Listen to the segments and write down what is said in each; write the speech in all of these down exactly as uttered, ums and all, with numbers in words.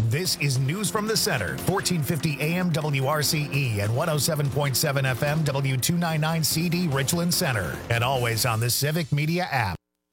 This is News from the Center, fourteen fifty A M W R C E and one oh seven point seven F M W two ninety-nine C D Richland Center, and always on the Civic Media app.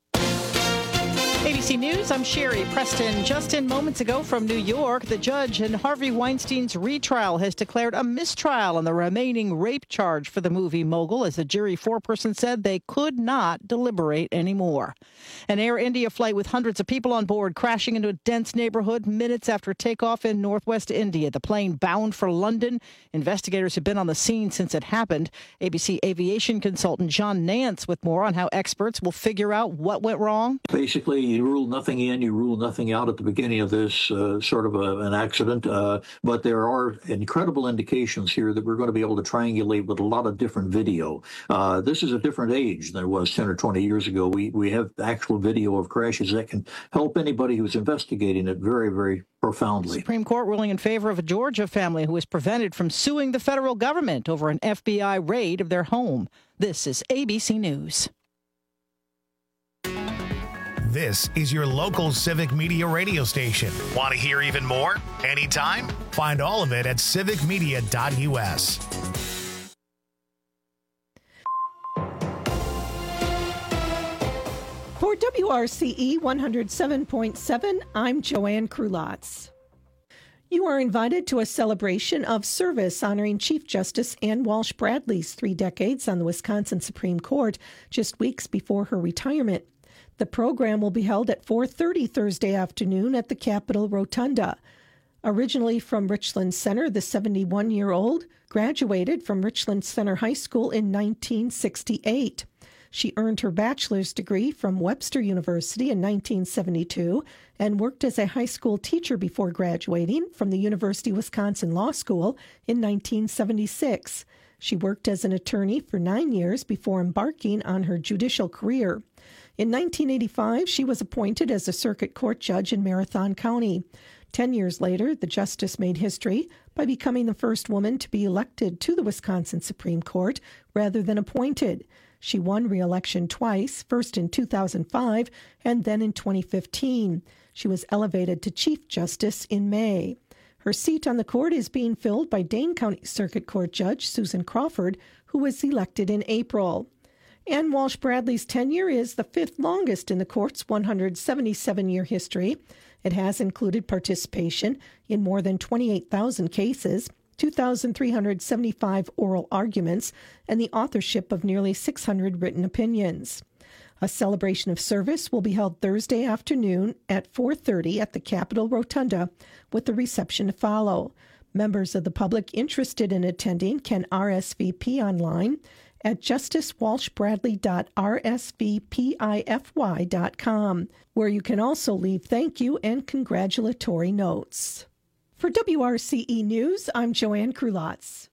A B C News, I'm Sherry Preston. Just in moments ago from New York, the judge in Harvey Weinstein's retrial has declared a mistrial on the remaining rape charge for the movie mogul, as the jury foreperson said they could not deliberate anymore. An Air India flight with hundreds of people on board crashing into a dense neighborhood minutes after takeoff in northwest India. The plane bound for London. Investigators have been on the scene since it happened. A B C aviation consultant John Nance with more on how experts will figure out what went wrong. Basically, you rule nothing in, you rule nothing out at the beginning of this uh, sort of a, an accident. Uh, but there are incredible indications here that we're going to be able to triangulate with a lot of different video. Uh, this is a different age than it was ten or twenty years ago. We, we have actual video of crashes that can help anybody who's investigating it very, very profoundly. Supreme Court ruling in favor of a Georgia family who was prevented from suing the federal government over an F B I raid of their home. This is A B C News. This is your local Civic Media radio station. Want to hear even more? Anytime? Find all of it at civic media dot U S. For W R C E one oh seven point seven, I'm Joanne Krulotz. You are invited to a celebration of service honoring Chief Justice Ann Walsh Bradley's three decades on the Wisconsin Supreme Court, just weeks before her retirement. The program will be held at four thirty Thursday afternoon at the Capitol Rotunda. Originally from Richland Center, the seventy-one-year-old graduated from Richland Center High School in nineteen sixty-eight. She earned her bachelor's degree from Webster University in nineteen seventy-two and worked as a high school teacher before graduating from the University of Wisconsin Law School in nineteen seventy-six. She worked as an attorney for nine years before embarking on her judicial career. In nineteen eighty-five, she was appointed as a circuit court judge in Marathon County. Ten years later, the justice made history by becoming the first woman to be elected to the Wisconsin Supreme Court rather than appointed. She won re-election twice, first in two thousand five and then in twenty fifteen. She was elevated to Chief Justice in May. Her seat on the court is being filled by Dane County Circuit Court Judge Susan Crawford, who was elected in April. Ann Walsh Bradley's tenure is the fifth longest in the court's one hundred seventy-seven-year history. It has included participation in more than twenty-eight thousand cases, two thousand three hundred seventy-five oral arguments, and the authorship of nearly six hundred written opinions. A celebration of service will be held Thursday afternoon at four thirty at the Capitol Rotunda, with the reception to follow. Members of the public interested in attending can R S V P online at justice walsh bradley dot r s v p i f y dot com, where you can also leave thank you and congratulatory notes. For W R C E News, I'm Joanne Krulotz.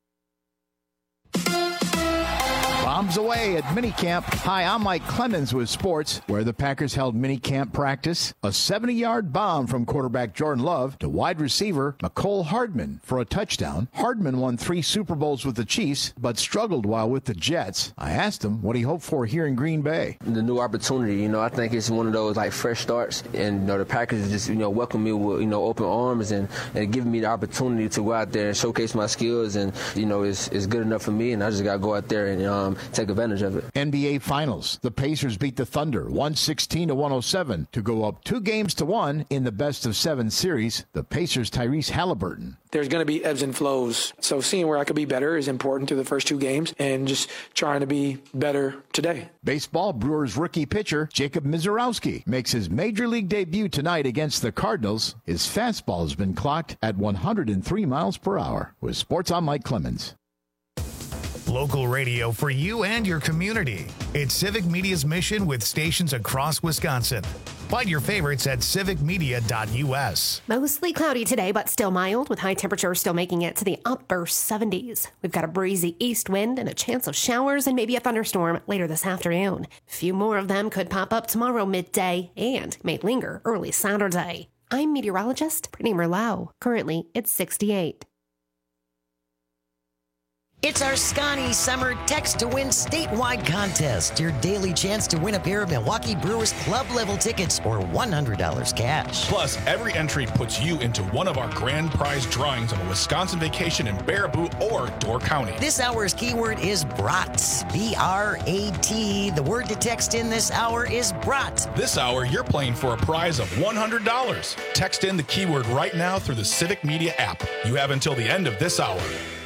Bombs away at minicamp. Hi, I'm Mike Clemens with sports, where the Packers held minicamp practice. A seventy-yard bomb from quarterback Jordan Love to wide receiver Mecole Hardman for a touchdown. Hardman won three Super Bowls with the Chiefs, but struggled while with the Jets. I asked him what he hoped for here in Green Bay. The new opportunity, you know, I think it's one of those like fresh starts, and you know, the Packers just you know welcome me with you know open arms and, and giving me the opportunity to go out there and showcase my skills, and you know it's, it's good enough for me, and I just got to go out there and um, take advantage of it. N B A Finals. The Pacers beat the Thunder one sixteen to one oh seven to go up two games to one in the best of seven series. The Pacers' Tyrese Halliburton. There's going to be ebbs and flows. So seeing where I could be better is important to the first two games and just trying to be better today. Baseball. Brewers rookie pitcher Jacob Misiorowski makes his major league debut tonight against the Cardinals. His fastball has been clocked at one hundred three miles per hour. With sports, I'm Mike Clemens. Local radio for you and your community. It's Civic Media's mission with stations across Wisconsin. Find your favorites at civic media dot U S. Mostly cloudy today, but still mild, with high temperatures still making it to the upper seventies. We've got a breezy east wind and a chance of showers and maybe a thunderstorm later this afternoon. A few more of them could pop up tomorrow midday and may linger early Saturday. I'm meteorologist Brittany Merlot. Currently, it's sixty-eight. It's our Scotty Summer Text to Win statewide contest. Your daily chance to win a pair of Milwaukee Brewers club level tickets or one hundred dollars cash. Plus, every entry puts you into one of our grand prize drawings of a Wisconsin vacation in Baraboo or Door County. This hour's keyword is brat. B R A T. The word to text in this hour is brat. This hour, you're playing for a prize of one hundred dollars. Text in the keyword right now through the Civic Media app. You have until the end of this hour.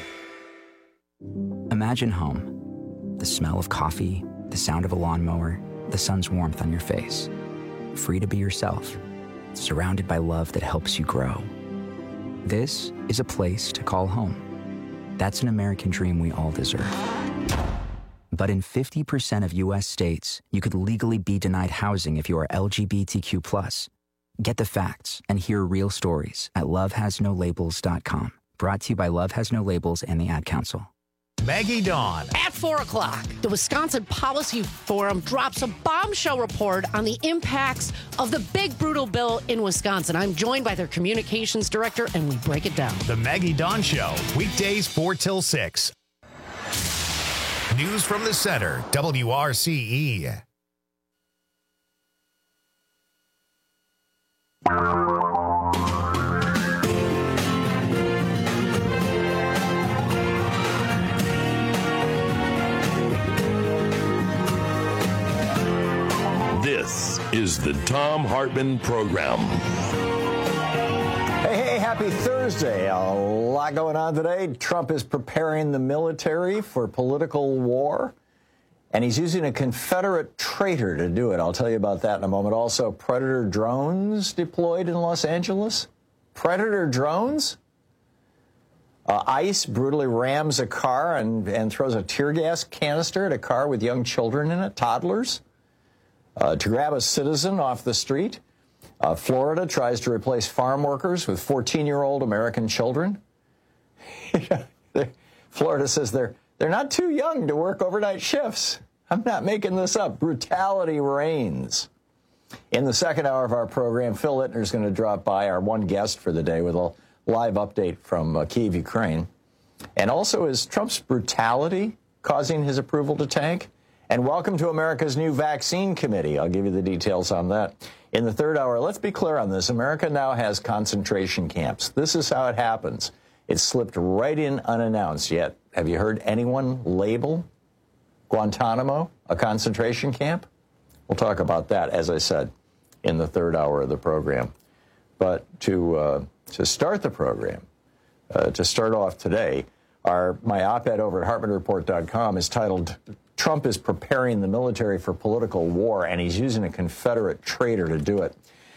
Imagine home. The smell of coffee, the sound of a lawnmower, the sun's warmth on your face. Free to be yourself, surrounded by love that helps you grow. This is a place to call home. That's an American dream we all deserve. But in fifty percent of U S states, you could legally be denied housing if you are L G B T Q plus. Get the facts and hear real stories at love has no labels dot com. Brought to you by Love Has No Labels and the Ad Council. Maggie Dawn. At four o'clock, the Wisconsin Policy Forum drops a bombshell report on the impacts of the big brutal bill in Wisconsin. I'm joined by their communications director, and we break it down. The Maggie Dawn Show, weekdays four till six. News from the center, W R C E. This is the Thom Hartmann Program. Hey, hey, happy Thursday. A lot going on today. Trump is preparing the military for political war, and he's using a Confederate traitor to do it. I'll tell you about that in a moment. Also, Predator drones deployed in Los Angeles. Predator drones? Uh, ICE brutally rams a car and, and throws a tear gas canister at a car with young children in it, toddlers. Uh, to grab a citizen off the street. Uh, Florida tries to replace farm workers with fourteen-year-old American children. Florida says they're they're not too young to work overnight shifts. I'm not making this up. Brutality reigns. In the second hour of our program, Phil Ittner is going to drop by, our one guest for the day, with a live update from uh, Kyiv, Ukraine. And also, is Trump's brutality causing his approval to tank? And welcome to America's new vaccine committee. I'll give you the details on that. In the third hour, let's be clear on this. America now has concentration camps. This is how it happens. It slipped right in unannounced. Yet, have you heard anyone label Guantanamo a concentration camp? We'll talk about that, as I said, in the third hour of the program. But to, uh, to start the program, uh, to start off today, our my op-ed over at Hartmann Report dot com is titled, Trump is preparing the military for political war, and he's using a Confederate traitor to do it.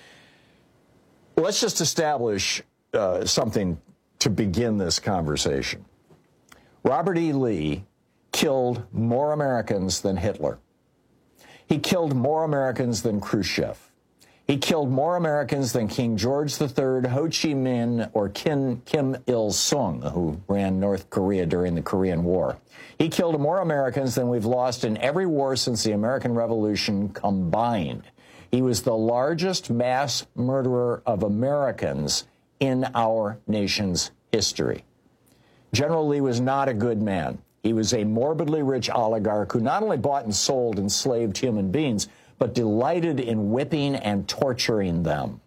Let's just establish uh, something to begin this conversation. Robert E. Lee killed more Americans than Hitler. He killed more Americans than Khrushchev. He killed more Americans than King George the Third, Ho Chi Minh, or Kim, Kim Il-sung, who ran North Korea during the Korean War. He killed more Americans than we've lost in every war since the American Revolution combined. He was the largest mass murderer of Americans in our nation's history. General Lee was not a good man. He was a morbidly rich oligarch who not only bought and sold enslaved human beings, but delighted in whipping and torturing them.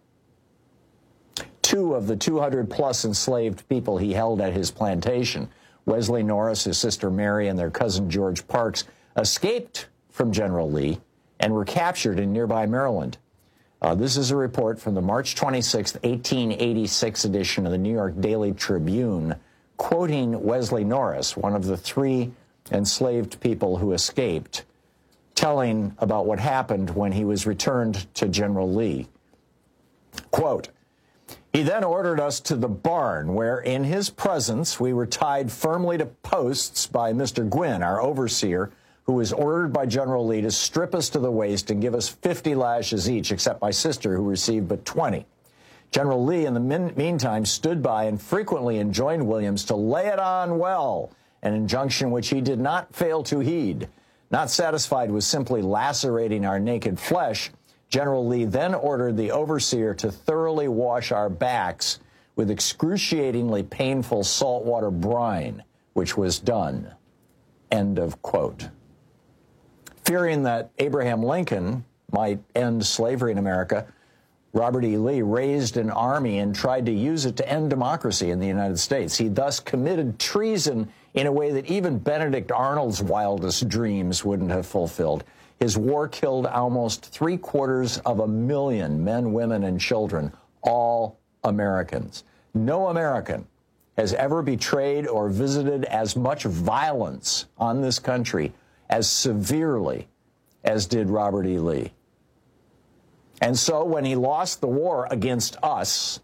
Two of the two hundred plus enslaved people he held at his plantation, Wesley Norris, his sister Mary, and their cousin George Parks, escaped from General Lee and were captured in nearby Maryland. Uh, this is a report from the March twenty-sixth, eighteen eighty-six edition of the New York Daily Tribune, quoting Wesley Norris, one of the three enslaved people who escaped, telling about what happened when he was returned to General Lee. Quote, he then ordered us to the barn where, in his presence, we were tied firmly to posts by Mister Gwynn, our overseer, who was ordered by General Lee to strip us to the waist and give us fifty lashes each, except my sister, who received but twenty. General Lee, in the min- meantime, stood by and frequently enjoined Williams to lay it on well, an injunction which he did not fail to heed. Not satisfied with simply lacerating our naked flesh, General Lee then ordered the overseer to thoroughly wash our backs with excruciatingly painful saltwater brine, which was done. End of quote. Fearing that Abraham Lincoln might end slavery in America, Robert E. Lee raised an army and tried to use it to end democracy in the United States. He thus committed treason in a way that even Benedict Arnold's wildest dreams wouldn't have fulfilled. His war killed almost three quarters of a million men, women, and children, all Americans. No American has ever betrayed or visited as much violence on this country as severely as did Robert E. Lee. And so when he lost the war against us,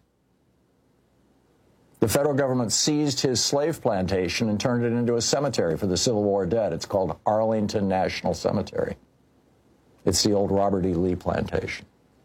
the federal government seized his slave plantation and turned it into a cemetery for the Civil War dead. It's called Arlington National Cemetery. It's the old Robert E. Lee plantation.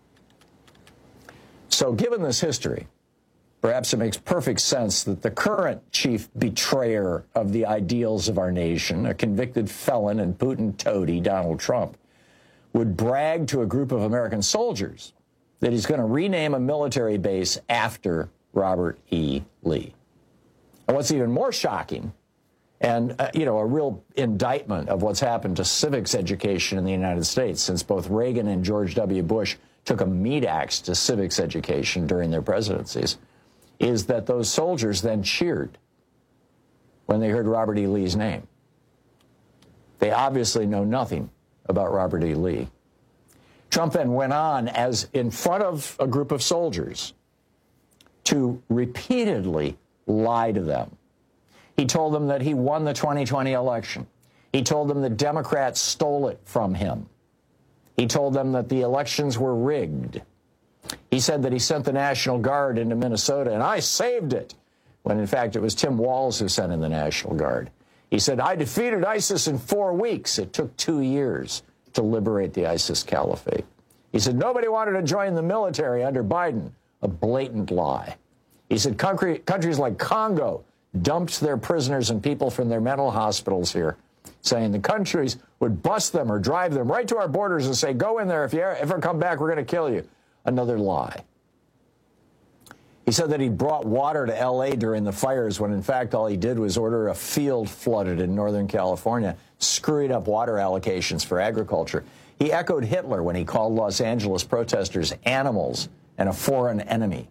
So given this history, perhaps it makes perfect sense that the current chief betrayer of the ideals of our nation, a convicted felon and Putin toady, Donald Trump, would brag to a group of American soldiers that he's going to rename a military base after Robert E. Lee. And what's even more shocking, and, uh, you know, a real indictment of what's happened to civics education in the United States since both Reagan and George W. Bush took a meat axe to civics education during their presidencies, is that those soldiers then cheered when they heard Robert E. Lee's name. They obviously know nothing about Robert E. Lee. Trump then went on, as in front of a group of soldiers, to repeatedly lie to them. He told them that he won the twenty twenty election. He told them that Democrats stole it from him. He told them that the elections were rigged. He said that he sent the National Guard into Minnesota, and I saved it, when in fact it was Tim Walz who sent in the National Guard. He said, I defeated ISIS in four weeks. It took two years to liberate the ISIS caliphate. He said, nobody wanted to join the military under Biden. A blatant lie. He said, country, countries like Congo dumped their prisoners and people from their mental hospitals here, saying the countries would bust them or drive them right to our borders and say, go in there. If you ever come back, we're going to kill you. Another lie. He said that he brought water to L A during the fires when, in fact, all he did was order a field flooded in Northern California, screwing up water allocations for agriculture. He echoed Hitler when he called Los Angeles protesters animals and a foreign enemy.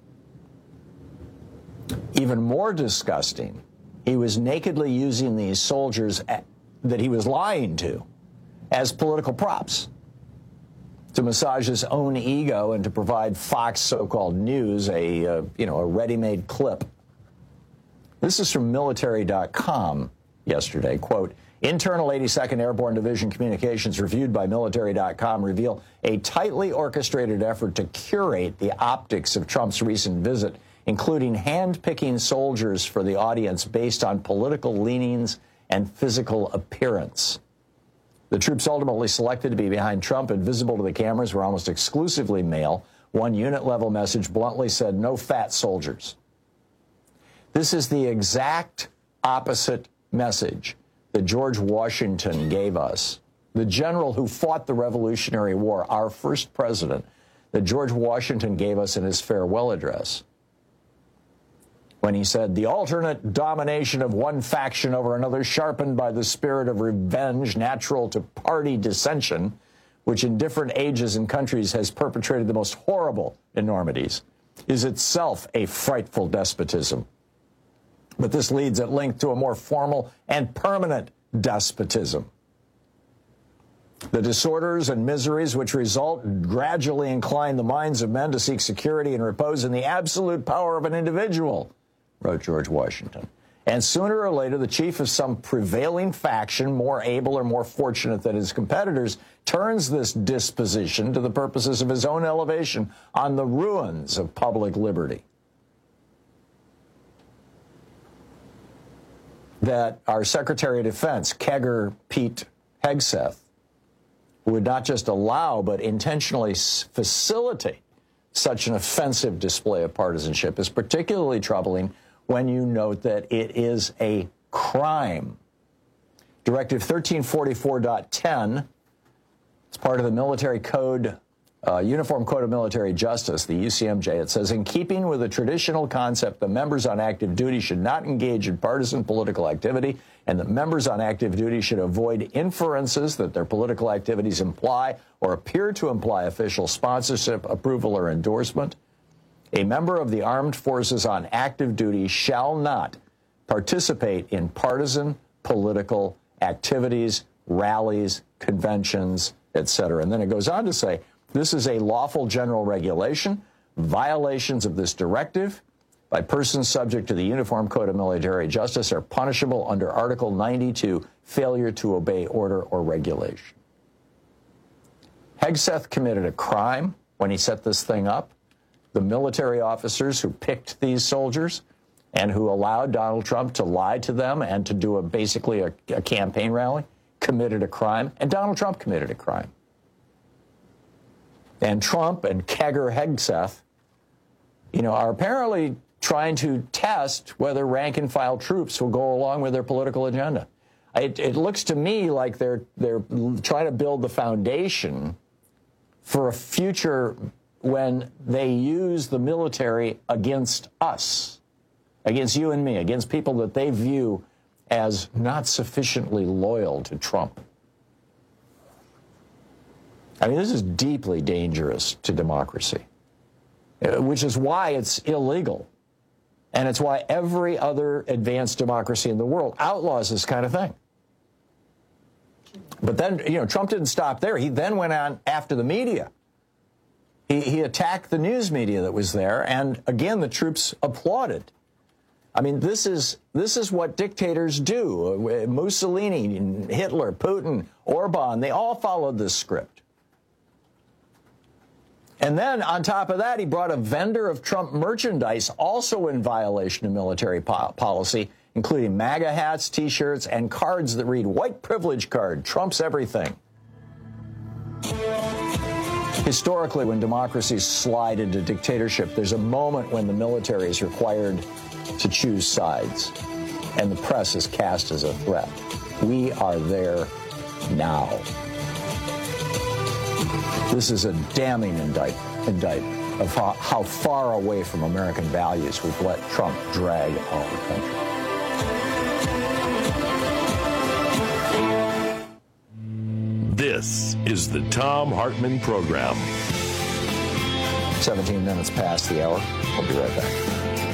Even more disgusting, he was nakedly using these soldiers at, that he was lying to as political props to massage his own ego and to provide Fox so-called news a, uh, you know, a ready-made clip. This is from military dot com yesterday. Quote, internal eighty-second Airborne Division communications reviewed by military dot com reveal a tightly orchestrated effort to curate the optics of Trump's recent visit, including hand-picking soldiers for the audience based on political leanings and physical appearance. The troops ultimately selected to be behind Trump and visible to the cameras were almost exclusively male. One unit-level message bluntly said, no fat soldiers. This is the exact opposite message that George Washington gave us, the general who fought the Revolutionary War, our first president, that George Washington gave us in his farewell address, when he said, the alternate domination of one faction over another, sharpened by the spirit of revenge natural to party dissension, which in different ages and countries has perpetrated the most horrible enormities, is itself a frightful despotism. But this leads at length to a more formal and permanent despotism. The disorders and miseries which result gradually incline the minds of men to seek security and repose in the absolute power of an individual, wrote George Washington. And sooner or later, the chief of some prevailing faction, more able or more fortunate than his competitors, turns this disposition to the purposes of his own elevation on the ruins of public liberty. That our Secretary of Defense, Kegger Pete Hegseth, would not just allow but intentionally facilitate such an offensive display of partisanship is particularly troubling when you note that it is a crime. Directive thirteen forty-four point ten, it's part of the Military Code uh, Uniform Code of Military Justice, the U C M J. It says, in keeping with the traditional concept, the members on active duty should not engage in partisan political activity, and that members on active duty should avoid inferences that their political activities imply or appear to imply official sponsorship, approval, or endorsement. A member of the armed forces on active duty shall not participate in partisan political activities, rallies, conventions, et cetera. And then it goes on to say, this is a lawful general regulation. Violations of this directive by persons subject to the Uniform Code of Military Justice are punishable under Article ninety-two, failure to obey order or regulation. Hegseth committed a crime when he set this thing up. The military officers who picked these soldiers and who allowed Donald Trump to lie to them and to do a basically a, a campaign rally committed a crime, and Donald Trump committed a crime. And Trump and Kegger Hegseth, you know, are apparently trying to test whether rank-and-file troops will go along with their political agenda. It, it looks to me like they're they're trying to build the foundation for a future when they use the military against us, against you and me, against people that they view as not sufficiently loyal to Trump. I mean, this is deeply dangerous to democracy, which is why it's illegal. And it's why every other advanced democracy in the world outlaws this kind of thing. But then, you know, Trump didn't stop there. He then went on after the media. He, he attacked the news media that was there. And again, the troops applauded. I mean, this is this is what dictators do. Mussolini, Hitler, Putin, Orban, they all followed this script. And then, on top of that, he brought a vendor of Trump merchandise also in violation of military po- policy, including MAGA hats, T-shirts, and cards that read, white privilege card, Trump's everything. Historically, when democracies slide into dictatorship, there's a moment when the military is required to choose sides, and the press is cast as a threat. We are there now. This is a damning indict, indictment of how, how far away from American values we've let Trump drag our country. This is the Thom Hartmann Program. seventeen minutes past the hour. We'll be right back.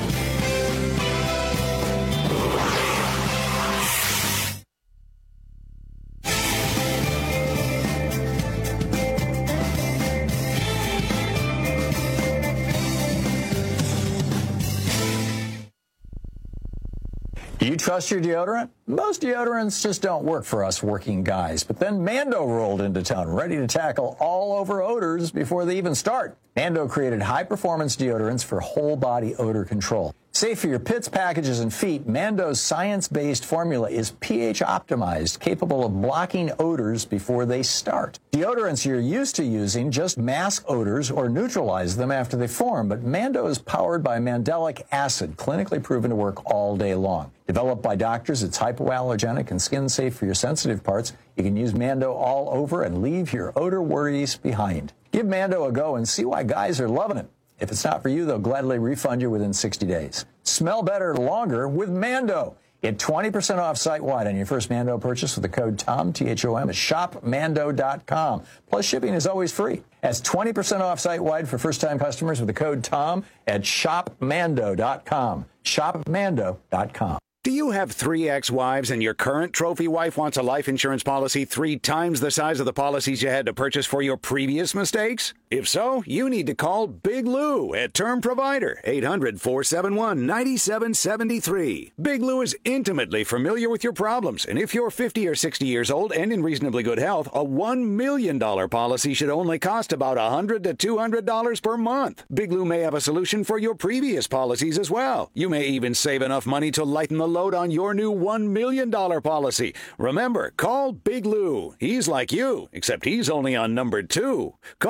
Do you trust your deodorant? Most deodorants just don't work for us working guys. But then Mando rolled into town, ready to tackle all over odors before they even start. Mando created high-performance deodorants for whole-body odor control. Safe for your pits, packages, and feet, Mando's science-based formula is pH-optimized, capable of blocking odors before they start. Deodorants you're used to using just mask odors or neutralize them after they form, but Mando is powered by mandelic acid, clinically proven to work all day long. Developed by doctors, it's hypoallergenic and skin-safe for your sensitive parts. You can use Mando all over and leave your odor worries behind. Give Mando a go and see why guys are loving it. If it's not for you, they'll gladly refund you within sixty days. Smell better longer with Mando. Get twenty percent off site-wide on your first Mando purchase with the code THOM, T H O M, at shop mando dot com. Plus, shipping is always free. That's twenty percent off site-wide for first-time customers with the code THOM at shop mando dot com. shop mando dot com. Do you have three ex-wives and your current trophy wife wants a life insurance policy three times the size of the policies you had to purchase for your previous mistakes? If so, you need to call Big Lou at Term Provider, eight hundred, four seven one, nine seven seven three. Big Lou is intimately familiar with your problems, and if you're fifty or sixty years old and in reasonably good health, a one million dollars policy should only cost about one hundred to two hundred dollars per month. Big Lou may have a solution for your previous policies as well. You may even save enough money to lighten the load on your new one million dollars policy. Remember, call Big Lou. He's like you, except he's only on number two. Call Term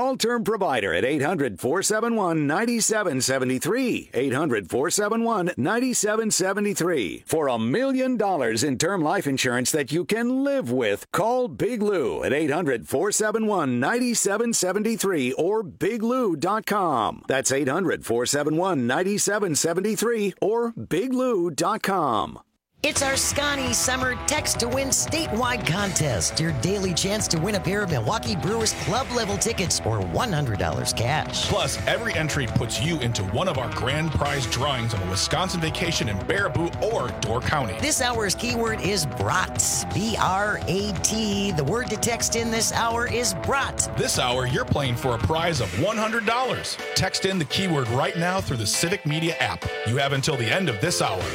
provider at eight hundred, four seven one, nine seven seven three. eight hundred, four seven one, nine seven seven three. For a million dollars in term life insurance that you can live with, call Big Lou at eight hundred, four seven one, nine seven seven three or big lou dot com. That's eight hundred, four seven one, nine seven seven three or big lou dot com. It's our Scotty Summer Text to Win statewide contest. Your daily chance to win a pair of Milwaukee Brewers club level tickets or one hundred dollars cash. Plus, every entry puts you into one of our grand prize drawings of a Wisconsin vacation in Baraboo or Door County. This hour's keyword is brat. B R A T. The word to text in this hour is brat. This hour, you're playing for a prize of one hundred dollars. Text in the keyword right now through the Civic Media app. You have until the end of this hour.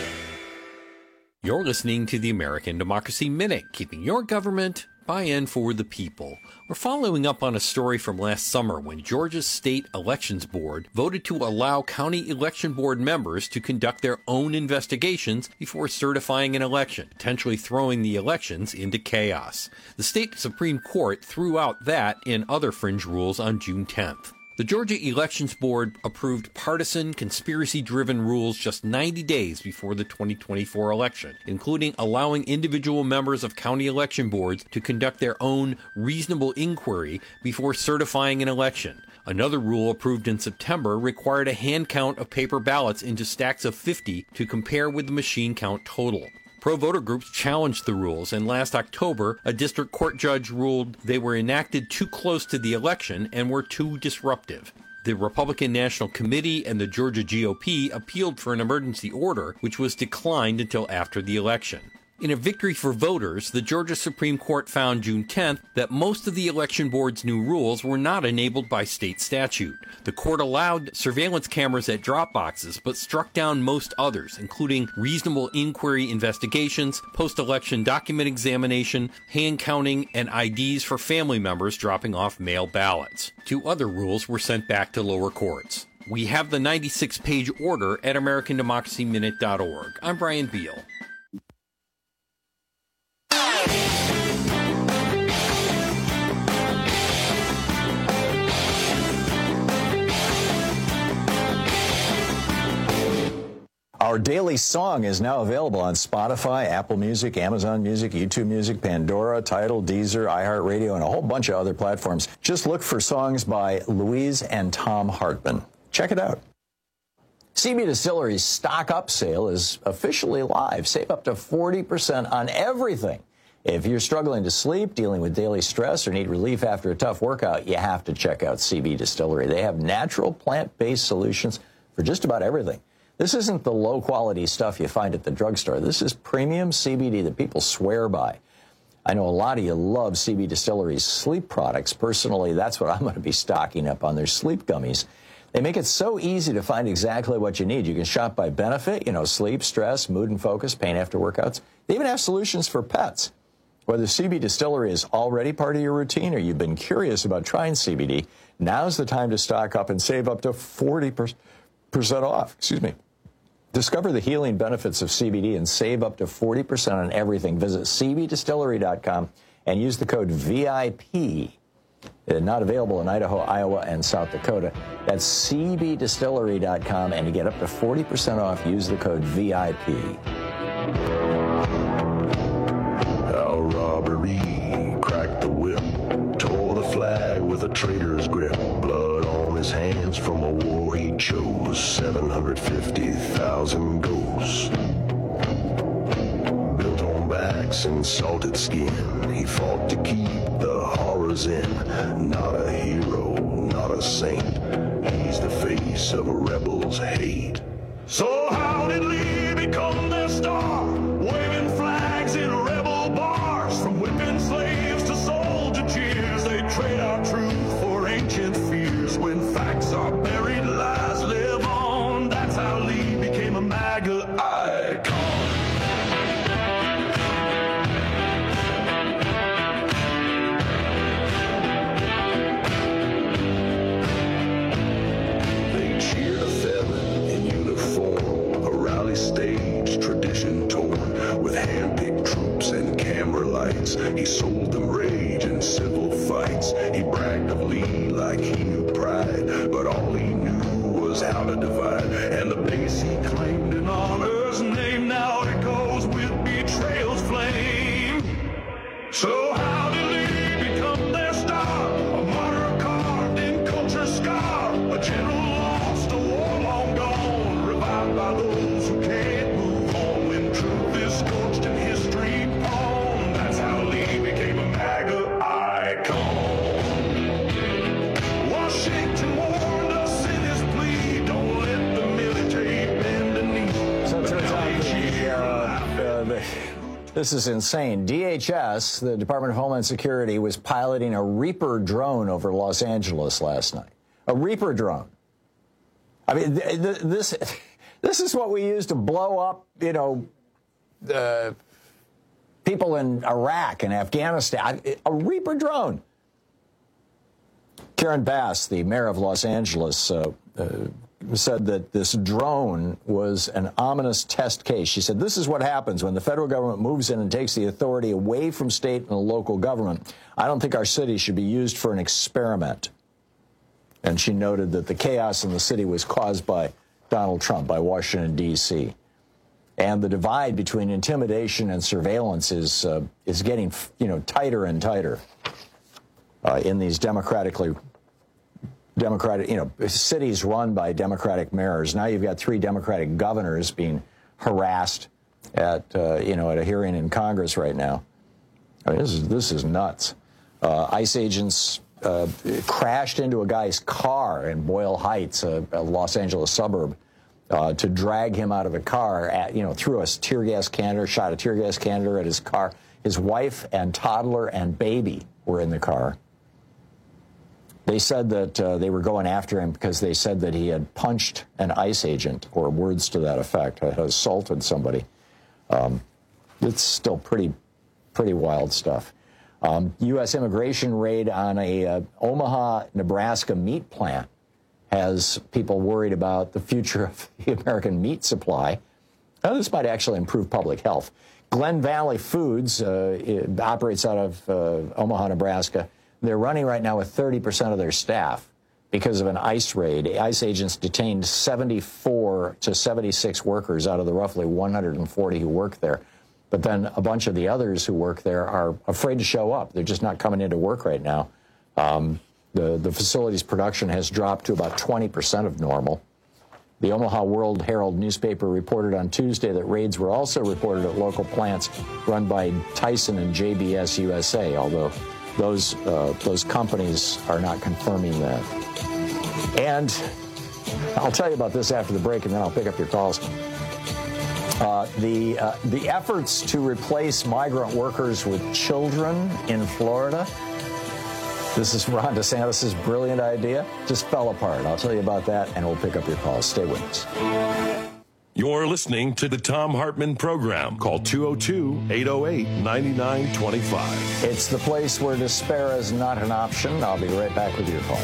You're listening to the American Democracy Minute, keeping your government by and for the people. We're following up on a story from last summer when Georgia's State Elections Board voted to allow county election board members to conduct their own investigations before certifying an election, potentially throwing the elections into chaos. The state Supreme Court threw out that and other fringe rules on June tenth. The Georgia Elections Board approved partisan, conspiracy-driven rules just ninety days before the twenty twenty-four election, including allowing individual members of county election boards to conduct their own reasonable inquiry before certifying an election. Another rule approved in September required a hand count of paper ballots into stacks of fifty to compare with the machine count total. Pro-voter groups challenged the rules, and last October, a district court judge ruled they were enacted too close to the election and were too disruptive. The Republican National Committee and the Georgia G O P appealed for an emergency order, which was declined until after the election. In a victory for voters, the Georgia Supreme Court found June tenth that most of the election board's new rules were not enabled by state statute. The court allowed surveillance cameras at drop boxes, but struck down most others, including reasonable inquiry investigations, post-election document examination, hand counting, and I Ds for family members dropping off mail ballots. Two other rules were sent back to lower courts. We have the ninety-six page order at american democracy minute dot org. I'm Brian Beal. Our daily song is now available on Spotify, Apple Music, Amazon Music, YouTube Music, Pandora, Tidal, Deezer, iHeartRadio, and a whole bunch of other platforms. Just look for songs by Louise and Tom Hartman. Check it out. C B Distillery's Stock Up sale is officially live. Save up to forty percent on everything. If you're struggling to sleep, dealing with daily stress, or need relief after a tough workout, you have to check out C B Distillery. They have natural plant-based solutions for just about everything. This isn't the low-quality stuff you find at the drugstore. This is premium C B D that people swear by. I know a lot of you love C B Distillery's sleep products. Personally, that's what I'm going to be stocking up on, their sleep gummies. They make it so easy to find exactly what you need. You can shop by benefit, you know, sleep, stress, mood and focus, pain after workouts. They even have solutions for pets. Whether C B Distillery is already part of your routine or you've been curious about trying C B D, now's the time to stock up and save up to forty percent off. Excuse me. Discover the healing benefits of C B D and save up to forty percent on everything. Visit c b distillery dot com and use the code V I P. It's not available in Idaho, Iowa, and South Dakota. That's c b distillery dot com, and to get up to forty percent off, use the code V I P. Our robbery cracked the whip, tore the flag with a traitor's grip. Blood on his hands from a war he chose, seven hundred fifty thousand ghosts. Built on backs and salted skin, he fought to keep the horrors in. Not a hero, not a saint, he's the face of a rebel's hate. So how did Lee become their star? Waving flags in rebel bars, from whipping slaves to soldier cheers. They trade our truth for ancient fears. When facts are buried, lies live on. That's how Lee became a MAGA icon. They cheered a feather in uniform, a rally stage, tradition torn, with hand-picked troops and camera lights. He sold them rage and civil fights. He bragged of Lee like he knew pride. those who can't move on when truth is scorched and history pawned. That's how Lee became a MAGA icon. Washington warned us in his plea, don't let the military bend the knee. So it turns out the, uh, uh, the, this is insane. D H S, the Department of Homeland Security, was piloting a Reaper drone over Los Angeles last night. A Reaper drone. I mean, th th this this is what we use to blow up, you know, uh, people in Iraq and Afghanistan. A Reaper drone. Karen Bass, the mayor of Los Angeles, uh, uh, said that this drone was an ominous test case. She said, this is what happens when the federal government moves in and takes the authority away from state and local government. I don't think our city should be used for an experiment. And she noted that the chaos in the city was caused by Donald Trump, by Washington, D C And the divide between intimidation and surveillance is, uh, is getting, you know, tighter and tighter uh, in these democratically Democratic, you know, cities run by Democratic mayors. Now you've got three Democratic governors being harassed at, uh, you know, at a hearing in Congress right now. I mean, this is this is nuts. Uh, ICE agents uh, crashed into a guy's car in Boyle Heights, a, a Los Angeles suburb, uh, to drag him out of the car. At, you know, threw a tear gas canister, shot a tear gas canister at his car. His wife and toddler and baby were in the car. They said that uh, they were going after him because they said that he had punched an ICE agent, or words to that effect, had assaulted somebody. Um, it's still pretty, pretty wild stuff. Um, U S immigration raid on a uh, Omaha, Nebraska meat plant has people worried about the future of the American meat supply. Now, this might actually improve public health. Glen Valley Foods uh, it operates out of uh, Omaha, Nebraska. They're running right now with thirty percent of their staff because of an ICE raid. ICE agents detained seventy-four to seventy-six workers out of the roughly one hundred forty who work there. But then a bunch of the others who work there are afraid to show up. They're just not coming into work right now. Um, the, the facility's production has dropped to about twenty percent of normal. The Omaha World Herald newspaper reported on Tuesday that raids were also reported at local plants run by Tyson and J B S U S A, although Those uh, those companies are not confirming that. And I'll tell you about this after the break, and then I'll pick up your calls. Uh, the uh, the efforts to replace migrant workers with children in Florida. This is Ron DeSantis' brilliant idea. Just fell apart. I'll tell you about that, and we'll pick up your calls. Stay with us. You're listening to the Thom Hartmann Program. Call two oh two, eight oh eight, nine nine two five. It's the place where despair is not an option. I'll be right back with your call.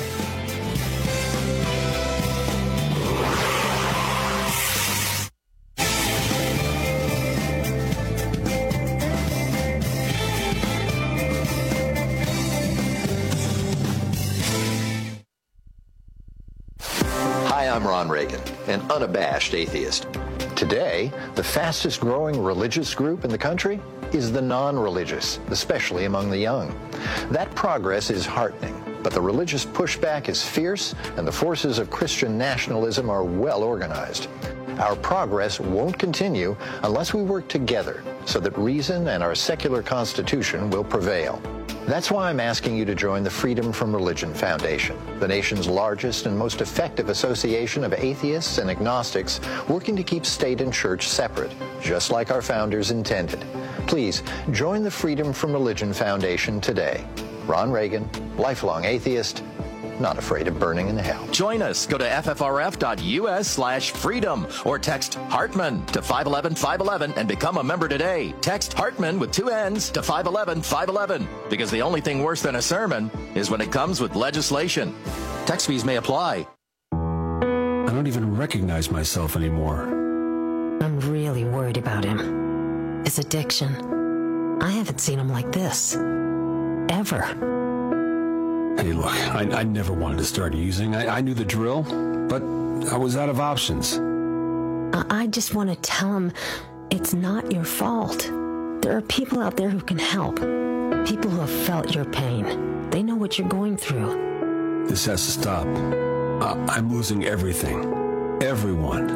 Hi, I'm Ron Reagan, an unabashed atheist. Today, the fastest growing religious group in the country is the non-religious, especially among the young. That progress is heartening, but the religious pushback is fierce and the forces of Christian nationalism are well organized. Our progress won't continue unless we work together so that reason and our secular constitution will prevail. That's why I'm asking you to join the Freedom from Religion Foundation, the nation's largest and most effective association of atheists and agnostics working to keep state and church separate, just like our founders intended. Please join the Freedom from Religion Foundation today. Ron Reagan, lifelong atheist, not afraid of burning in hell. Join us. Go to F F R F dot U S slash freedom or text Hartman to five one one, five one one and become a member today. Text Hartman with two N's to five one one, five one one because the only thing worse than a sermon is when it comes with legislation. Text fees may apply. I don't even recognize myself anymore. I'm really worried about him. His addiction. I haven't seen him like this. Ever. Hey, look, I, I never wanted to start using. I, I knew the drill, but I was out of options. I, I just want to tell him it's not your fault. There are people out there who can help. People who have felt your pain. They know what you're going through. This has to stop. I, I'm losing everything. Everyone.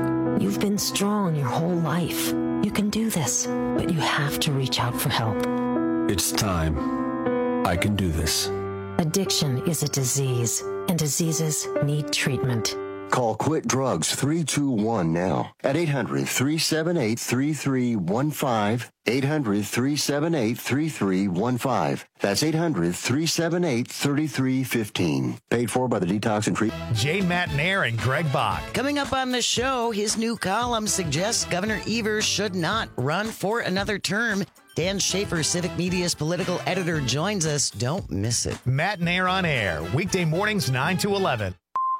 You've been strong your whole life. You can do this, but you have to reach out for help. It's time. I can do this. Addiction is a disease, and diseases need treatment. Call Quit Drugs three two one now at eight hundred, three seven eight, three three one five, eight hundred, three seven eight, three three one five. That's eight hundred, three seven eight, three three one five. Paid for by the Detox and Treat. Jane Matnair and Greg Bach. Coming up on the show, his new column suggests Governor Evers should not run for another term. Dan Schaefer, Civic Media's political editor, joins us. Don't miss it. Matnair on Air, weekday mornings nine to eleven.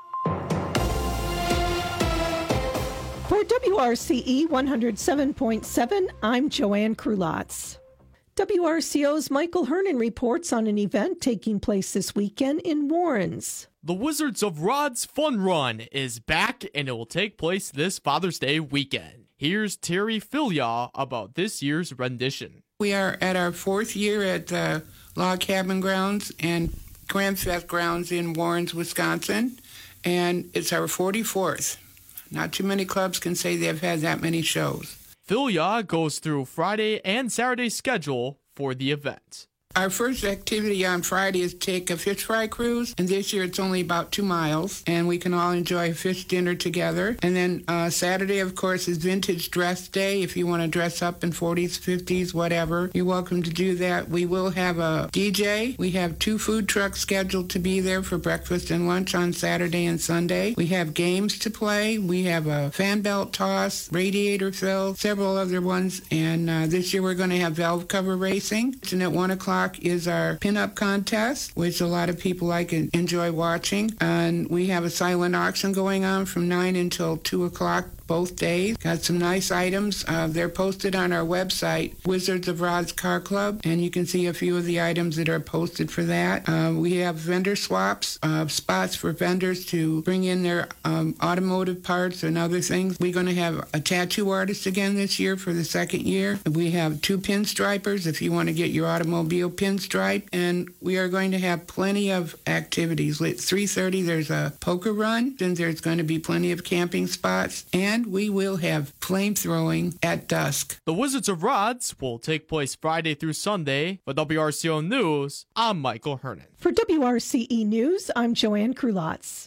For W R C E one oh seven point seven, I'm Joanne Krulotz. W R C O's Michael Hernon reports on an event taking place this weekend in Warrens. The Wizards of Rod's Fun Run is back, and it will take place this Father's Day weekend. Here's Terry Filyaw about this year's rendition. We are at our fourth year at the Log Cabin Grounds and Grand Fest Grounds in Warrens, Wisconsin, and it's our forty-fourth. Not too many clubs can say they've had that many shows. Filyaw goes through Friday and Saturday schedule for the event. Our first activity on Friday is take a fish fry cruise, and this year it's only about two miles, and we can all enjoy a fish dinner together. And then uh, Saturday, of course, is Vintage Dress Day. If you want to dress up in forties, fifties, whatever, you're welcome to do that. We will have a D J. We have two food trucks scheduled to be there for breakfast and lunch on Saturday and Sunday. We have games to play. We have a fan belt toss, radiator fill, several other ones, and uh, this year we're going to have valve cover racing. And at one o'clock is our pinup contest, which a lot of people like and enjoy watching. And we have a silent auction going on from nine until two o'clock both days. Got some nice items. Uh, they're posted on our website, Wizards of Rod's Car Club, and you can see a few of the items that are posted for that. Uh, we have vendor swaps, uh, spots for vendors to bring in their um, automotive parts and other things. We're going to have a tattoo artist again this year for the second year. We have two pinstripers if you want to get your automobile pinstripe, and we are going to have plenty of activities. At three thirty, there's a poker run, then there's going to be plenty of camping spots, and we will have flame throwing at dusk. The Wizards of Rods will take place Friday through Sunday. For W R C O News, I'm Michael Hernon. For W R C E News, I'm Joanne Krulotz.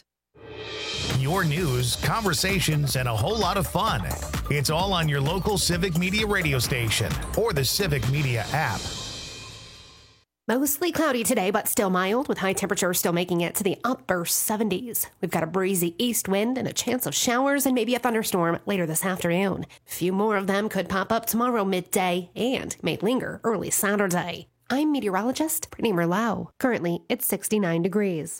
Your news, conversations, and a whole lot of fun. It's all on your local Civic Media radio station or the Civic Media app. Mostly cloudy today, but still mild, with high temperatures still making it to the upper seventies. We've got a breezy east wind and a chance of showers and maybe a thunderstorm later this afternoon. A few more of them could pop up tomorrow midday and may linger early Saturday. I'm meteorologist Brittany Merlot. Currently, it's sixty-nine degrees.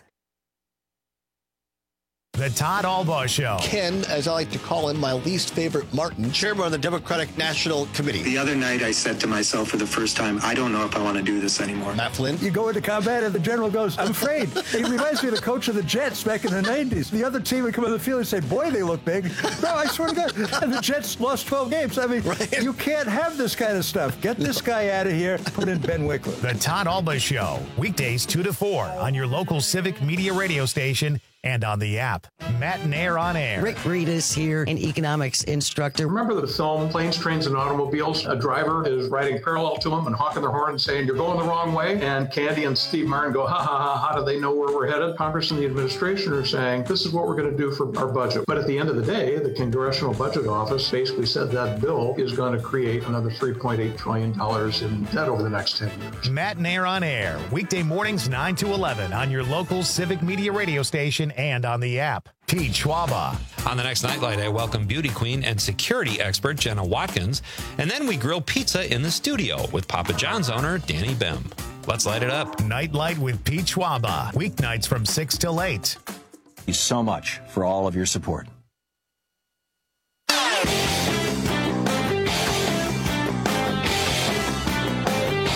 The Todd Albaugh Show. Ken, as I like to call him, my least favorite Martin, chairman of the Democratic National Committee. The other night I said to myself for the first time, I don't know if I want to do this anymore. Matt Flynn. You go into combat and the general goes, I'm afraid. He reminds me of the coach of the Jets back in the nineties. The other team would come on the field and say, boy, they look big. No, I swear to God. And the Jets lost twelve games. I mean, right. You can't have this kind of stuff. Get this guy out of here. Put in Ben Wickler. The Todd Albaugh Show. Weekdays two to four on your local Civic Media radio station and on the app. Matnair on Air. Rick Reed is here, an economics instructor. Remember the film Planes, Trains, and Automobiles? A driver is riding parallel to him and honking their horn and saying, you're going the wrong way. And Candy and Steve Martin go, ha, ha, ha, how do they know where we're headed? Congress and the administration are saying, this is what we're going to do for our budget. But at the end of the day, the Congressional Budget Office basically said that bill is going to create another three point eight trillion dollars in debt over the next ten years. Matnair on Air. Weekday mornings nine to eleven on your local Civic Media radio station and on the app. Pete Schwaba. On the next Nightlight, I welcome beauty queen and security expert Jenna Watkins. And then we grill pizza in the studio with Papa John's owner, Danny Bem. Let's light it up. Nightlight with Pete Schwaba. Weeknights from six till eight. Thank you so much for all of your support.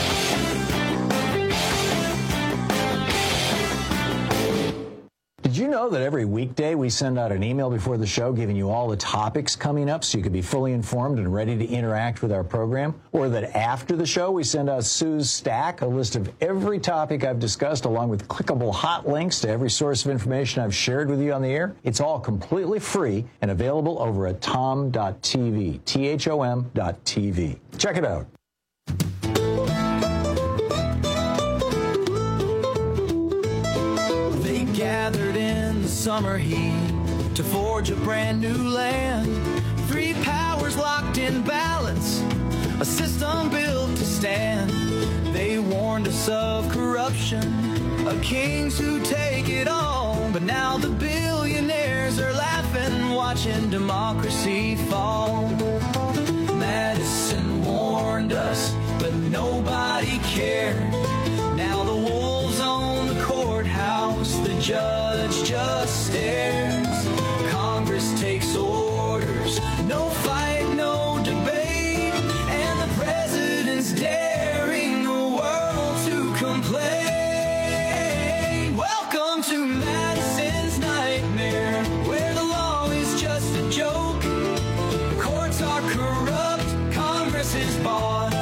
Did you know know that every weekday we send out an email before the show giving you all the topics coming up so you can be fully informed and ready to interact with our program? Or that after the show we send out Sue's Stack, a list of every topic I've discussed along with clickable hot links to every source of information I've shared with you on the air? It's all completely free and available over at tom dot t v, T H O M dot T V. Check it out. They gathered in the summer heat to forge a brand new land. Three powers locked in balance, a system built to stand. They warned us of corruption, of kings who take it all. But now the billionaires are laughing, watching democracy fall. Madison warned us, but nobody cared. Now the wolves own the courthouse, the judge just stares. Congress takes orders, no fight, no debate, and the president's daring the world to complain. Welcome to Madison's nightmare, where the law is just a joke. The courts are corrupt, Congress is bought,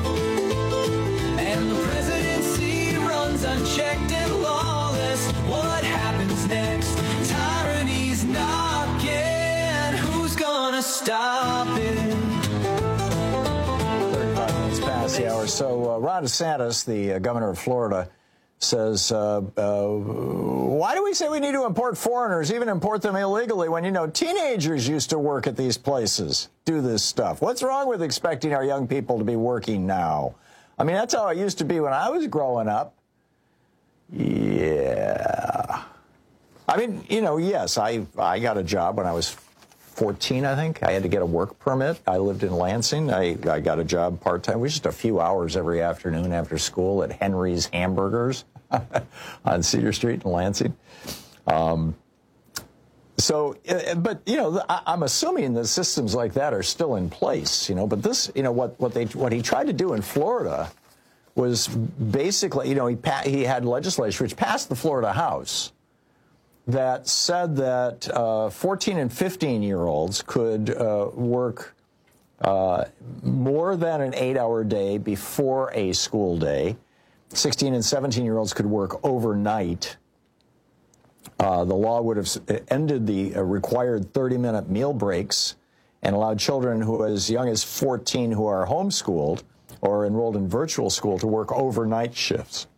and the presidency runs unchecked and lawless. What happens next? Tyranny's knocking. Who's gonna stop it? thirty-five minutes past the hour. So uh, Ron DeSantis, the uh, governor of Florida, says, uh, uh, why do we say we need to import foreigners, even import them illegally, when, you know, teenagers used to work at these places, do this stuff? What's wrong with expecting our young people to be working now? I mean, that's how it used to be when I was growing up. Yeah. I mean, you know, yes, I, I got a job when I was fourteen, I think. I had to get a work permit. I lived in Lansing. I, I got a job part-time. It was just a few hours every afternoon after school at Henry's Hamburgers on Cedar Street in Lansing. Um, so, but, you know, I, I'm assuming that systems like that are still in place, you know. But this, you know, what, what, they, what he tried to do in Florida was basically, you know, he, pa- he had legislation which passed the Florida House that said that uh, fourteen and fifteen-year-olds could uh, work uh, more than an eight-hour day before a school day. sixteen and seventeen-year-olds could work overnight. Uh, the law would have ended the uh, required thirty-minute meal breaks and allowed children who are as young as fourteen who are homeschooled or enrolled in virtual school to work overnight shifts.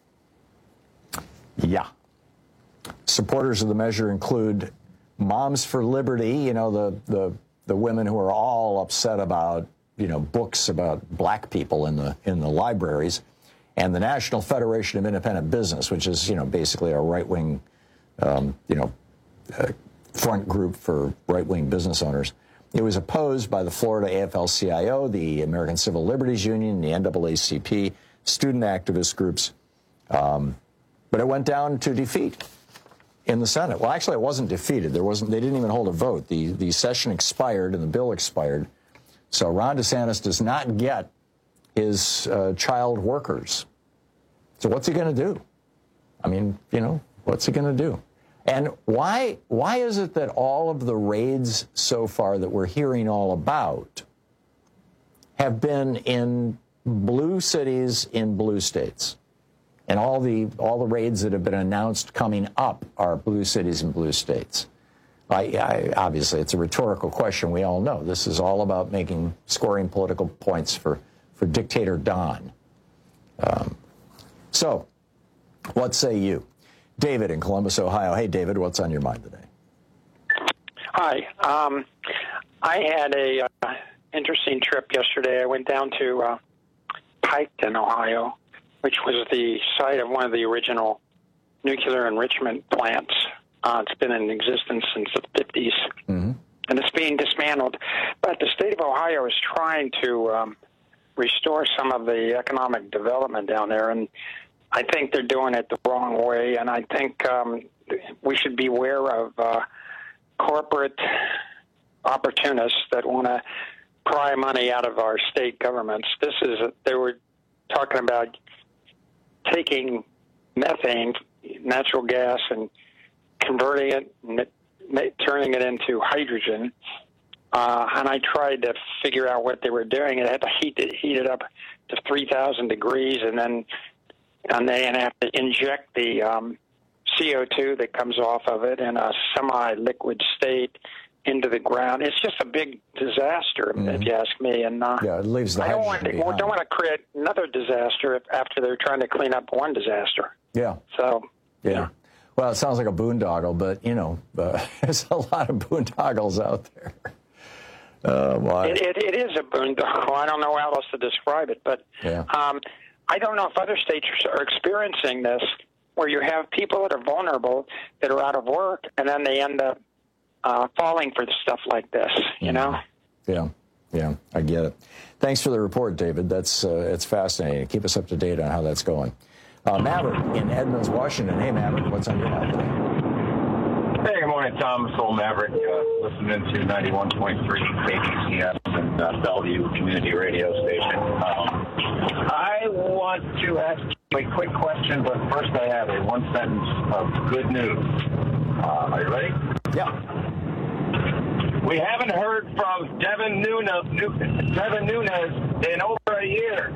Yeah. Supporters of the measure include Moms for Liberty, you know, the, the, the women who are all upset about, you know, books about black people in the, in the libraries, and the National Federation of Independent Business, which is, you know, basically a right-wing, um, you know, uh, front group for right-wing business owners. It was opposed by the Florida A F L C I O, the American Civil Liberties Union, the N double A C P, student activist groups, um, but it went down to defeat in the Senate. Well, actually, it wasn't defeated. There wasn't. They didn't even hold a vote. The the session expired and the bill expired. So Ron DeSantis does not get his uh, child workers. So what's he going to do? I mean, you know, what's he going to do? And why why is it that all of the raids so far that we're hearing all about have been in blue cities in blue states? And all the all the raids that have been announced coming up are blue cities and blue states. I, I, obviously, it's a rhetorical question. We all know this is all about making scoring political points for for dictator Don. Um, so, what say you, David in Columbus, Ohio? Hey, David, what's on your mind today? Hi. Um, I had a uh, interesting trip yesterday. I went down to uh, Piketon, Ohio, which was the site of one of the original nuclear enrichment plants. Uh, it's been in existence since the fifties, mm-hmm. and it's being dismantled. But the state of Ohio is trying to um, restore some of the economic development down there, and I think they're doing it the wrong way, and I think um, we should beware of uh, corporate opportunists that want to pry money out of our state governments. This is, they were talking about taking methane, natural gas, and converting it, ma- turning it into hydrogen. Uh, and I tried to figure out what they were doing. It had to heat it, heat it up to three thousand degrees, and then and they have to inject the um, C O two that comes off of it in a semi-liquid state into the ground. It's just a big disaster, mm-hmm. if you ask me. And uh, yeah, it leaves the I don't want, behind. don't want to create another disaster if, after they're trying to clean up one disaster. Yeah. So, yeah. yeah. Well, it sounds like a boondoggle, but, you know, uh, there's a lot of boondoggles out there. Uh, why? It, it, it is a boondoggle. I don't know how else to describe it, but yeah. um, I don't know if other states are experiencing this, where you have people that are vulnerable, that are out of work, and then they end up uh, falling for stuff like this, you know? Yeah, yeah, I get it. Thanks for the report, David. That's uh, it's fascinating. Keep us up to date on how that's going. Uh, Maverick in Edmonds, Washington. Hey, Maverick, what's on your mind today? Hey, good morning, Tom. Soul Maverick, uh, listening to ninety-one point three K B C S and uh, Bellevue Community Radio Station. Um, I want to ask you a quick question, but first I have a one sentence of good news. Uh, are you ready? Yeah. We haven't heard from Devin Nunes, Devin Nunes in over a year.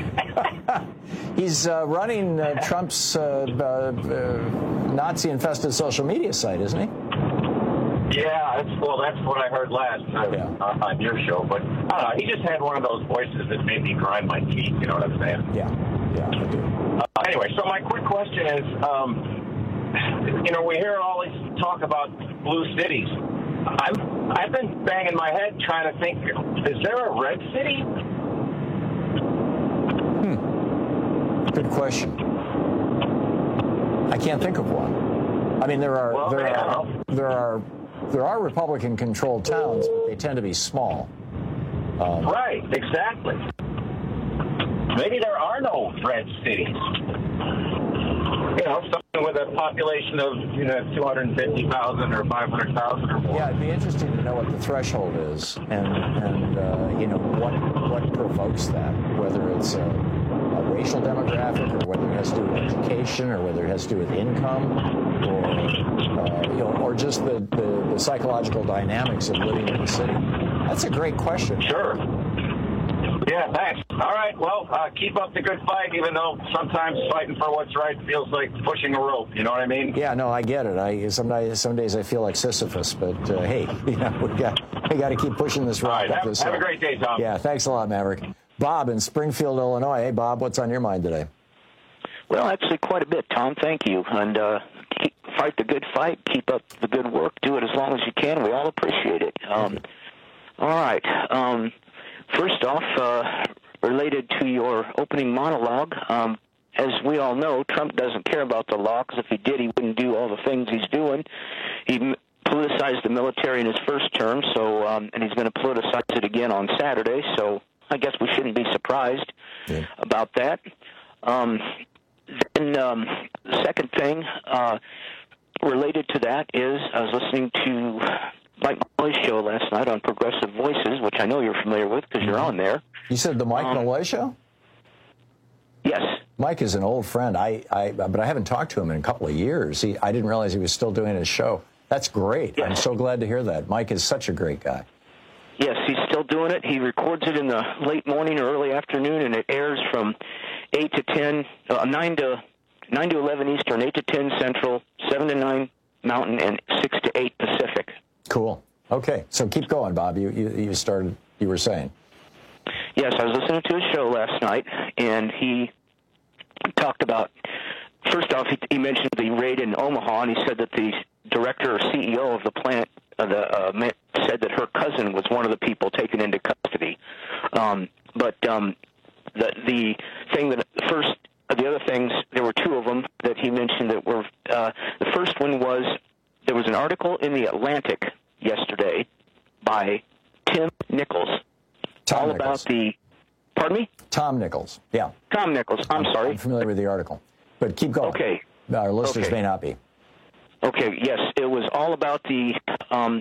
He's uh, running uh, Trump's uh, uh, Nazi-infested social media site, isn't he? Yeah, that's, well, that's what I heard last uh, yeah. uh, on your show. But I don't know, he just had one of those voices that made me grind my teeth. You know what I'm saying? Yeah, yeah, I do. Uh, anyway, so my quick question is, um, you know, we hear all this talk about blue cities. I've, I've been banging my head trying to think, is there a red city? Hmm. Good question. I can't think of one. I mean, there are well, there man, are there are there are Republican-controlled towns, but they tend to be small. Um, right, exactly. Maybe there are no red cities. You know, something with a population of, you know, two hundred fifty thousand or five hundred thousand or more. Yeah, it'd be interesting to know what the threshold is, and and uh, you know what what provokes that, whether it's a, a racial demographic, or whether it has to do with education, or whether it has to do with income, or uh, you know, or just the, the the psychological dynamics of living in the city. That's a great question. Sure. Yeah, thanks. All right, well, uh, keep up the good fight, even though sometimes fighting for what's right feels like pushing a rope. You know what I mean? Yeah, no, I get it. I some days, some days I feel like Sisyphus, but uh, hey, you know, we got we got to keep pushing this rock All right, up have, this have hill. a great day, Tom. Yeah, thanks a lot, Maverick. Bob in Springfield, Illinois. Hey, Bob, what's on your mind today? Well, actually, quite a bit, Tom. Thank you, and uh, keep, fight the good fight. Keep up the good work. Do it as long as you can. We all appreciate it. Um, all right. Um, first off. Uh, Related to your opening monologue, um, as we all know, Trump doesn't care about the law, because if he did, he wouldn't do all the things he's doing. He politicized the military in his first term, so um, and he's going to politicize it again on Saturday, so I guess we shouldn't be surprised yeah. about that. Um, then um, the second thing uh, related to that is I was listening to Mike Malloy's show last night on Progressive Voices, which I know you're familiar with because you're on there. You said the Mike um, Malloy show? Yes. Mike is an old friend, I, I, but I haven't talked to him in a couple of years. He, I didn't realize he was still doing his show. That's great. Yes. I'm so glad to hear that. Mike is such a great guy. Yes, he's still doing it. He records it in the late morning or early afternoon, and it airs from eight to ten, uh, nine to nine to eleven Eastern, eight to ten Central, seven to nine Mountain, and six to eight Pacific. Cool. Okay, so keep going, Bob. You you, you started. You were saying. Yes, I was listening to his show last night, and he talked about. First off, he, he mentioned the raid in Omaha, and he said that the director or C E O of the plant uh, the, uh, said that her cousin was one of the people taken into custody. Um, but um, the the thing that first, the other things, there were two of them that he mentioned that were. Uh, the first one was there was an article in the Atlantic yesterday by Tim Nichols, Tom all Nichols. about the. Pardon me? Tom Nichols. Yeah. Tom Nichols. I'm, I'm sorry. I'm familiar with the article, but keep going. Okay. Our listeners okay. may not be. Okay, yes, it was all about the um,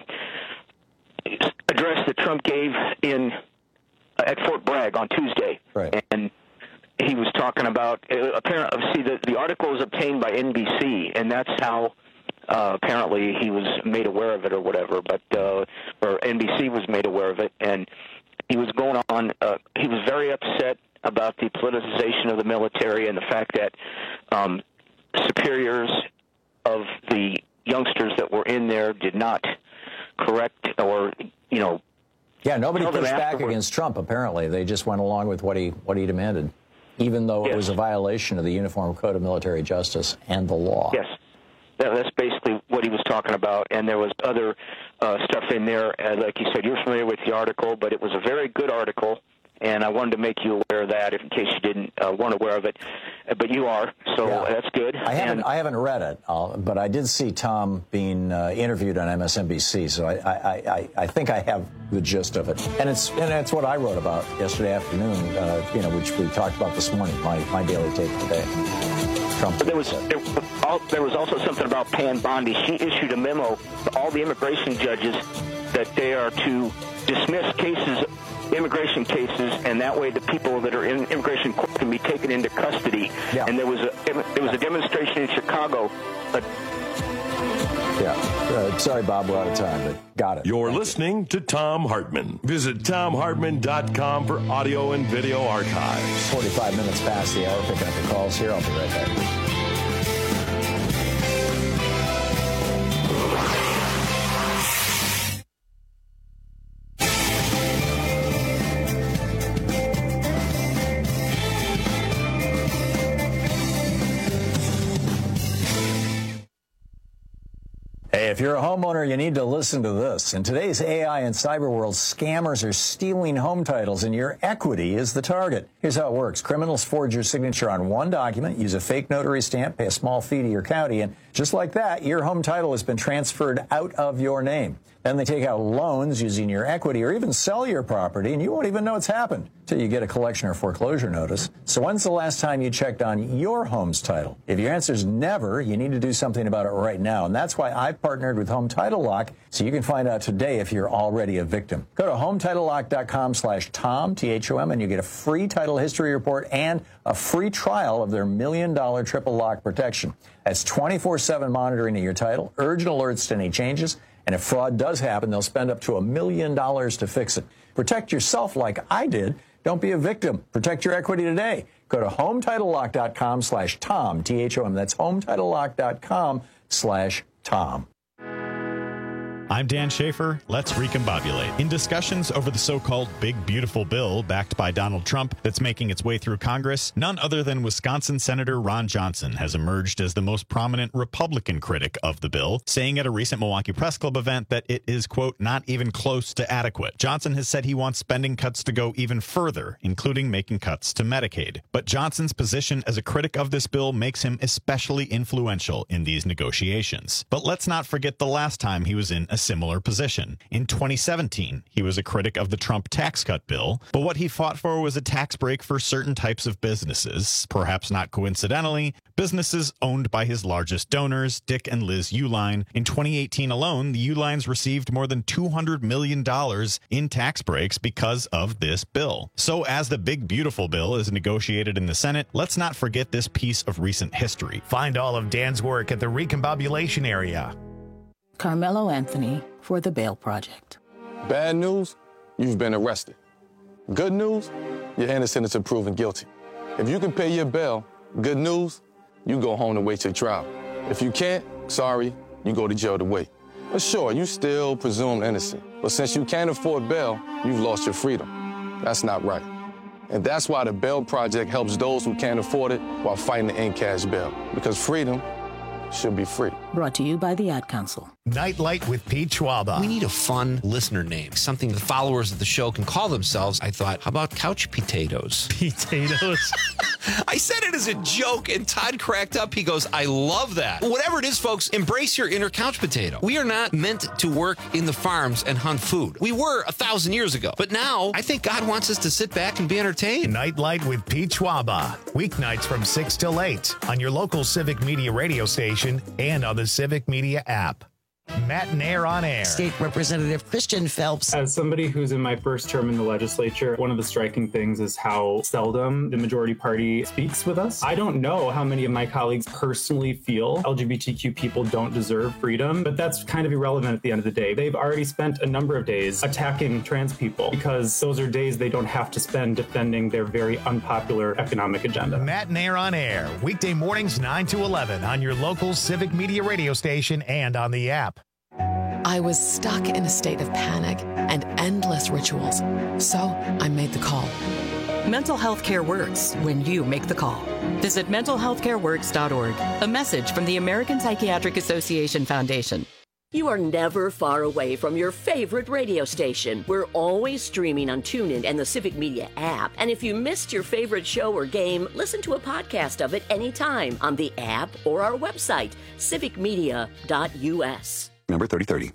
address that Trump gave in at Fort Bragg on Tuesday. Right. And he was talking about, uh, apparently, see, the, the article was obtained by N B C, and that's how Uh, apparently, he was made aware of it or whatever, but uh, or N B C was made aware of it, and he was going on. Uh, he was very upset about the politicization of the military and the fact that um, superiors of the youngsters that were in there did not correct or, you know. Yeah, nobody pushed back against Trump, apparently. They just went along with what he what he demanded, even though yes. it was a violation of the Uniform Code of Military Justice and the law. Yes. That's basically what he was talking about, and there was other uh, stuff in there. Uh, like you said, you're familiar with the article, but it was a very good article, and I wanted to make you aware of that, if in case you didn't uh, weren't aware of it. Uh, but you are, so yeah. that's good. I haven't, and, I haven't read it, uh, but I did see Tom being uh, interviewed on M S N B C, so I, I, I, I think I have the gist of it, and it's and it's what I wrote about yesterday afternoon. Uh, you know, which we talked about this morning. My my daily take today. Trump. But there was there, there was also something about Pam Bondi. She issued a memo to all the immigration judges that they are to dismiss cases, immigration cases, and that way the people that are in immigration court can be taken into custody. Yeah. And there was a there was a demonstration in Chicago. But yeah. Uh, sorry, Bob, we're out of time, but got it. You're listening to Thom Hartmann. Visit Thom Hartmann dot com for audio and video archives. forty-five minutes past the hour, picking up the calls here. I'll be right back. Hey, if you're a homeowner, you need to listen to this. In today's A I and cyber world, scammers are stealing home titles, and your equity is the target. Here's how it works. Criminals forge your signature on one document, use a fake notary stamp, pay a small fee to your county, and just like that, your home title has been transferred out of your name. Then they take out loans using your equity or even sell your property, and you won't even know it's happened until you get a collection or foreclosure notice. So when's the last time you checked on your home's title? If your answer is never, you need to do something about it right now. And that's why I've partnered with Home Title Lock, so you can find out today if you're already a victim. Go to home title lock dot com slash Tom, T H O M, and you get a free title history report and a free trial of their million dollar triple lock protection. That's twenty-four seven monitoring of your title, urgent alerts to any changes, and if fraud does happen, they'll spend up to a million dollars to fix it. Protect yourself like I did. Don't be a victim. Protect your equity today. Go to home title lock dot com slash Tom, T H O M. That's home title lock dot com slash Tom. I'm Dan Schaefer. Let's recombobulate. In discussions over the so-called Big Beautiful Bill backed by Donald Trump that's making its way through Congress, none other than Wisconsin Senator Ron Johnson has emerged as the most prominent Republican critic of the bill, saying at a recent Milwaukee Press Club event that it is, quote, not even close to adequate. Johnson has said he wants spending cuts to go even further, including making cuts to Medicaid. But Johnson's position as a critic of this bill makes him especially influential in these negotiations. But let's not forget the last time he was in a similar position. In twenty seventeen, he was a critic of the Trump tax cut bill, but what he fought for was a tax break for certain types of businesses. Perhaps not coincidentally, businesses owned by his largest donors, Dick and Liz Uihlein. In twenty eighteen alone, the Uihleins received more than two hundred million dollars in tax breaks because of this bill. So as the Big Beautiful Bill is negotiated in the Senate, let's not forget this piece of recent history. Find all of Dan's work at the Recombobulation area. Carmelo Anthony for the Bail Project. Bad news, you've been arrested. Good news, you're innocent until proven guilty. If you can pay your bail, good news, you go home to wait your trial. If you can't, sorry, you go to jail to wait. But sure, you still presumed innocent. But since you can't afford bail, you've lost your freedom. That's not right. And that's why the Bail Project helps those who can't afford it while fighting to end cash bail. Because freedom should be free. Brought to you by the Ad Council. Nightlight with Pete Schwaba. We need a fun listener name, something the followers of the show can call themselves. I thought, how about couch potatoes? Potatoes? I said it as a joke, and Todd cracked up. He goes, I love that. Whatever it is, folks, embrace your inner couch potato. We are not meant to work in the farms and hunt food. We were a thousand years ago. But now, I think God wants us to sit back and be entertained. Nightlight with Pete Schwaba. Weeknights from six till eight on your local Civic Media radio station and on the Civic Media app. Matt Nair on Air. State Representative Christian Phelps. As somebody who's in my first term in the legislature, one of the striking things is how seldom the majority party speaks with us. I don't know how many of my colleagues personally feel L G B T Q people don't deserve freedom, but that's kind of irrelevant at the end of the day. They've already spent a number of days attacking trans people because those are days they don't have to spend defending their very unpopular economic agenda. Matt Nair on Air, weekday mornings nine to eleven on your local Civic Media radio station and on the app. I was stuck in a state of panic and endless rituals, so I made the call. Mental health care works when you make the call. Visit mental health care works dot org. A message from the American Psychiatric Association Foundation. You are never far away from your favorite radio station. We're always streaming on TuneIn and the Civic Media app. And if you missed your favorite show or game, listen to a podcast of it anytime on the app or our website, civic media dot u s. Number thirty thirty.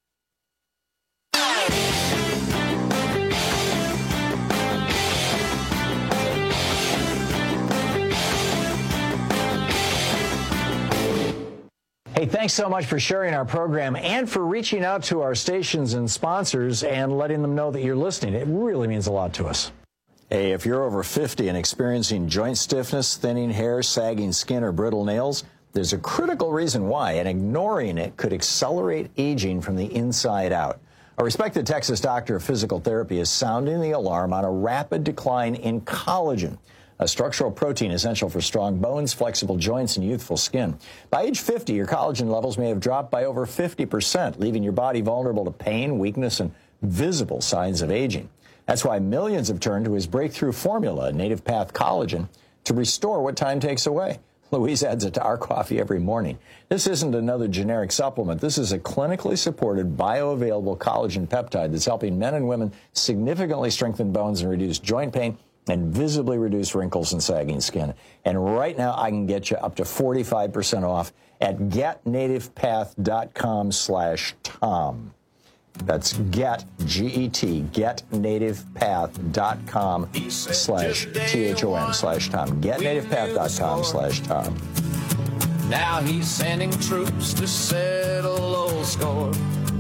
Hey, thanks so much for sharing our program and for reaching out to our stations and sponsors and letting them know that you're listening. It really means a lot to us. Hey, if you're over fifty and experiencing joint stiffness, thinning hair, sagging skin, or brittle nails, there's a critical reason why, and ignoring it could accelerate aging from the inside out. A respected Texas doctor of physical therapy is sounding the alarm on a rapid decline in collagen, a structural protein essential for strong bones, flexible joints, and youthful skin. By age fifty, your collagen levels may have dropped by over fifty percent, leaving your body vulnerable to pain, weakness, and visible signs of aging. That's why millions have turned to his breakthrough formula, Native Path Collagen, to restore what time takes away. Louise adds it to our coffee every morning. This isn't another generic supplement. This is a clinically supported, bioavailable collagen peptide that's helping men and women significantly strengthen bones and reduce joint pain and visibly reduce wrinkles and sagging skin. And right now, I can get you up to forty-five percent off at get native path dot com slash Tom. That's get, G E T, get native path dot com slash T H O M slash Tom. get native path dot com slash Tom. Now he's sending troops to settle old score.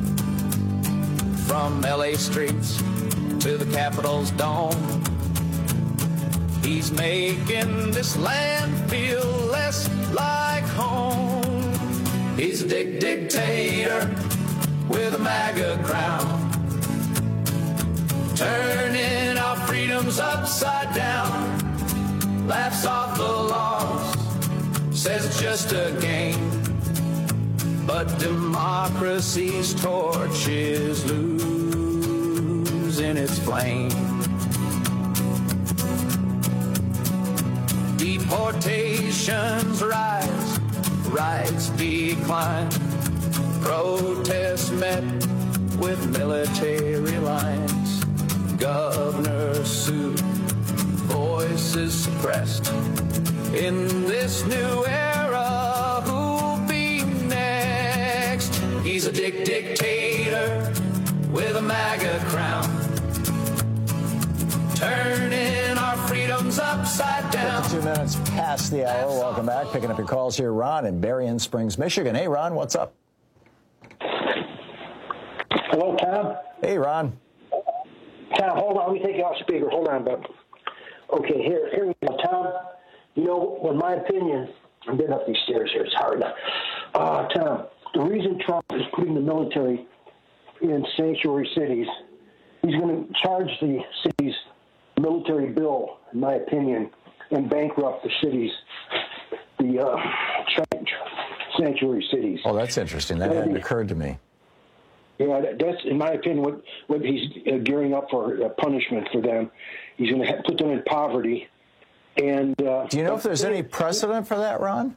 From L A streets to the Capitol's dome. He's making this land feel less like home. He's a dick dictator with a MAGA crown, turning our freedoms upside down. Laughs off the laws, says it's just a game, but democracy's torch is losing its flame. Deportations rise, rights decline. Protests met with military lines. Governors sued, voices suppressed. In this new era, who'll be next? He's a dick dictator with a MAGA crown, turning our freedoms upside down. fifty-two minutes past the hour. Welcome back. Picking up your calls here, Ron in Berrien Springs, Michigan. Hey, Ron, what's up? Hello, Tom. Hey, Ron. Tom, hold on. Let me take you off speaker. Hold on, bud. Okay, here, here we go, Tom. You know, in my opinion, I'm getting up these stairs here. It's hard enough. Uh, Tom, the reason Trump is putting the military in sanctuary cities, he's going to charge the cities military bill, in my opinion, and bankrupt the cities, the uh, sanctuary cities. Oh, that's interesting. That hadn't occurred to me. Yeah, that's, in my opinion, what, what he's uh, gearing up for uh, punishment for them. He's going to put them in poverty. And uh, do you know if there's any precedent for that, Ron?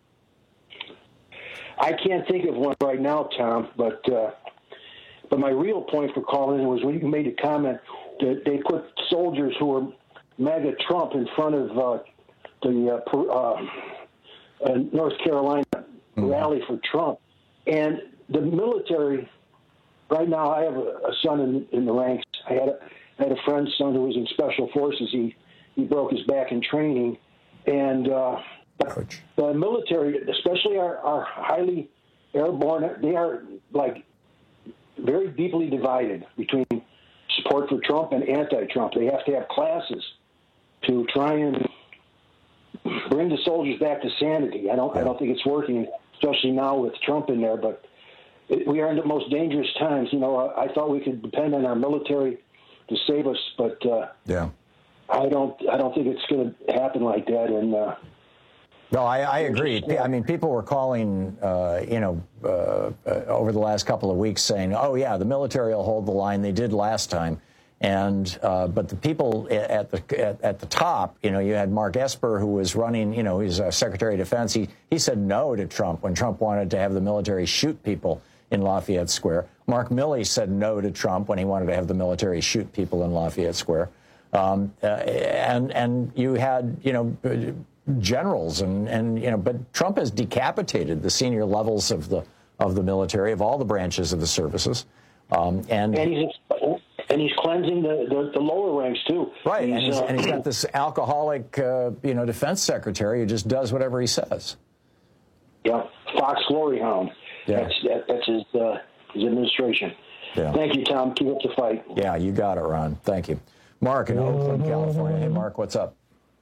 I can't think of one right now, Tom. But uh, but my real point for calling in was when you made a comment that they put soldiers who were MAGA Trump in front of uh, the uh, uh, uh, North Carolina mm-hmm. rally for Trump, and the military. Right now, I have a, a son in, in the ranks. I had a, I had a friend's son who was in special forces. He he broke his back in training, and uh, the military, especially our, our highly airborne. They are like very deeply divided between support for Trump and anti-Trump. They have to have classes to try and bring the soldiers back to sanity. I don't. I don't think it's working, especially now with Trump in there. But it, we are in the most dangerous times. You know, I, I thought we could depend on our military to save us, but uh, yeah, I don't. I don't think it's going to happen like that. And uh, no, I, I agree. I mean, people were calling, uh, you know, uh, uh, over the last couple of weeks saying, "Oh yeah, the military will hold the line. They did last time." And uh, but the people at the at, at the top, you know, you had Mark Esper, who was running, you know, he's uh, Secretary of Defense. He he said no to Trump when Trump wanted to have the military shoot people in Lafayette Square. Mark Milley said no to Trump when he wanted to have the military shoot people in Lafayette Square. Um, uh, and and you had, you know, generals and and you know, but Trump has decapitated the senior levels of the of the military, of all the branches of the services, um, and. and he's And he's cleansing the, the, the lower ranks, too. Right, he's, and, he's, uh, and he's got this alcoholic, uh, you know, defense secretary who just does whatever he says. Yeah, Fox Glory Hound. Yeah. That's, that, that's his, uh, his administration. Yeah. Thank you, Tom. Keep up the fight. Yeah, you got it, Ron. Thank you. Mark in Oakland, California. Hey, Mark, what's up?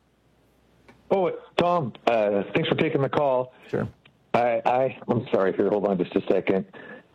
Oh, Tom, uh, thanks for taking the call. Sure. I, I, I'm sorry here. Hold on just a second.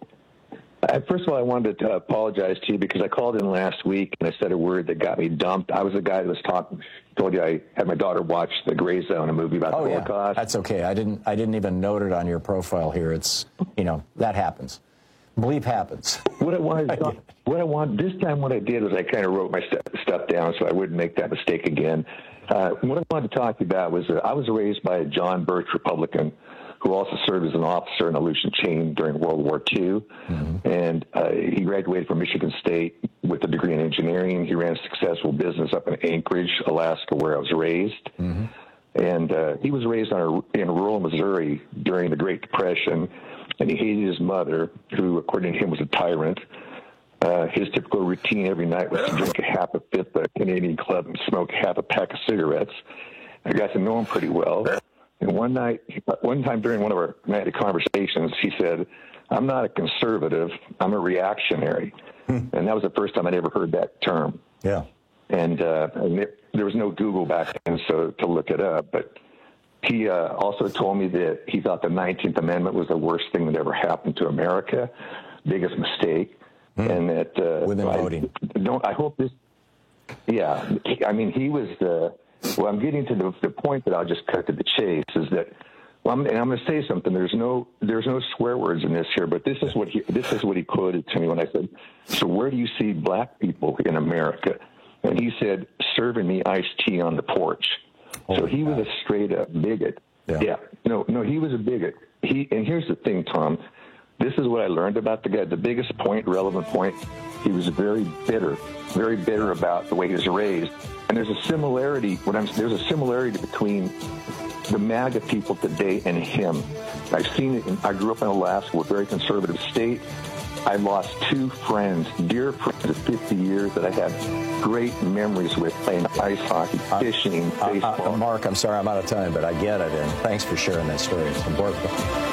Uh, first of all, I wanted to apologize to you because I called in last week and I said a word that got me dumped. I was the guy that was talking, told you I had my daughter watch The Gray Zone, a movie about oh, the yeah. Holocaust. That's okay. I didn't. I didn't even note it on your profile here. It's, you know, that happens. Bleep happens. What I wanted, to, what I wanted this time, what I did was I kind of wrote my st- stuff down so I wouldn't make that mistake again. Uh, what I wanted to talk to you about was uh, I was raised by a John Birch Republican, who also served as an officer in Aleutian Chain during World War Two. Mm-hmm. And uh, he graduated from Michigan State with a degree in engineering. He ran a successful business up in Anchorage, Alaska, where I was raised. Mm-hmm. And uh, he was raised on a, in rural Missouri during the Great Depression, and he hated his mother, who, according to him, was a tyrant. Uh, his typical routine every night was to drink a half a fifth at a Canadian Club and smoke half a pack of cigarettes. I got to know him pretty well. And one night, one time during one of our nightly conversations, he said, "I'm not a conservative, I'm a reactionary." Hmm. And that was the first time I'd ever heard that term. Yeah. And, uh, and it, there was no Google back then, so to look it up. But he uh, also told me that he thought the nineteenth Amendment was the worst thing that ever happened to America, biggest mistake. Hmm. And that uh, women I, voting. Don't I hope this? Yeah, I mean, he was the. Well, I'm getting to the, the point that I'll just cut to the chase is that, well, I'm, and I'm going to say something. There's no, there's no swear words in this here, but this is what he, this is what he quoted to me when I said, "So where do you see black people in America?" And he said, "Serving me iced tea on the porch." Oh, so he God. was a straight up bigot. Yeah. yeah. No, no, he was a bigot. He, and here's the thing, Tom. This is what I learned about the guy. The biggest point, relevant point, he was very bitter, very bitter about the way he was raised. And there's a similarity. What I'm there's a similarity between the MAGA people today and him. I've seen it. In, I grew up in Alaska, a very conservative state. I lost two friends, dear friends of fifty years that I had great memories with, playing ice hockey, fishing, uh, baseball. Uh, uh, Mark, I'm sorry I'm out of time, but I get it, and thanks for sharing that story. It's important.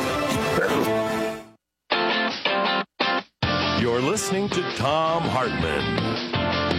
You're listening to Thom Hartmann.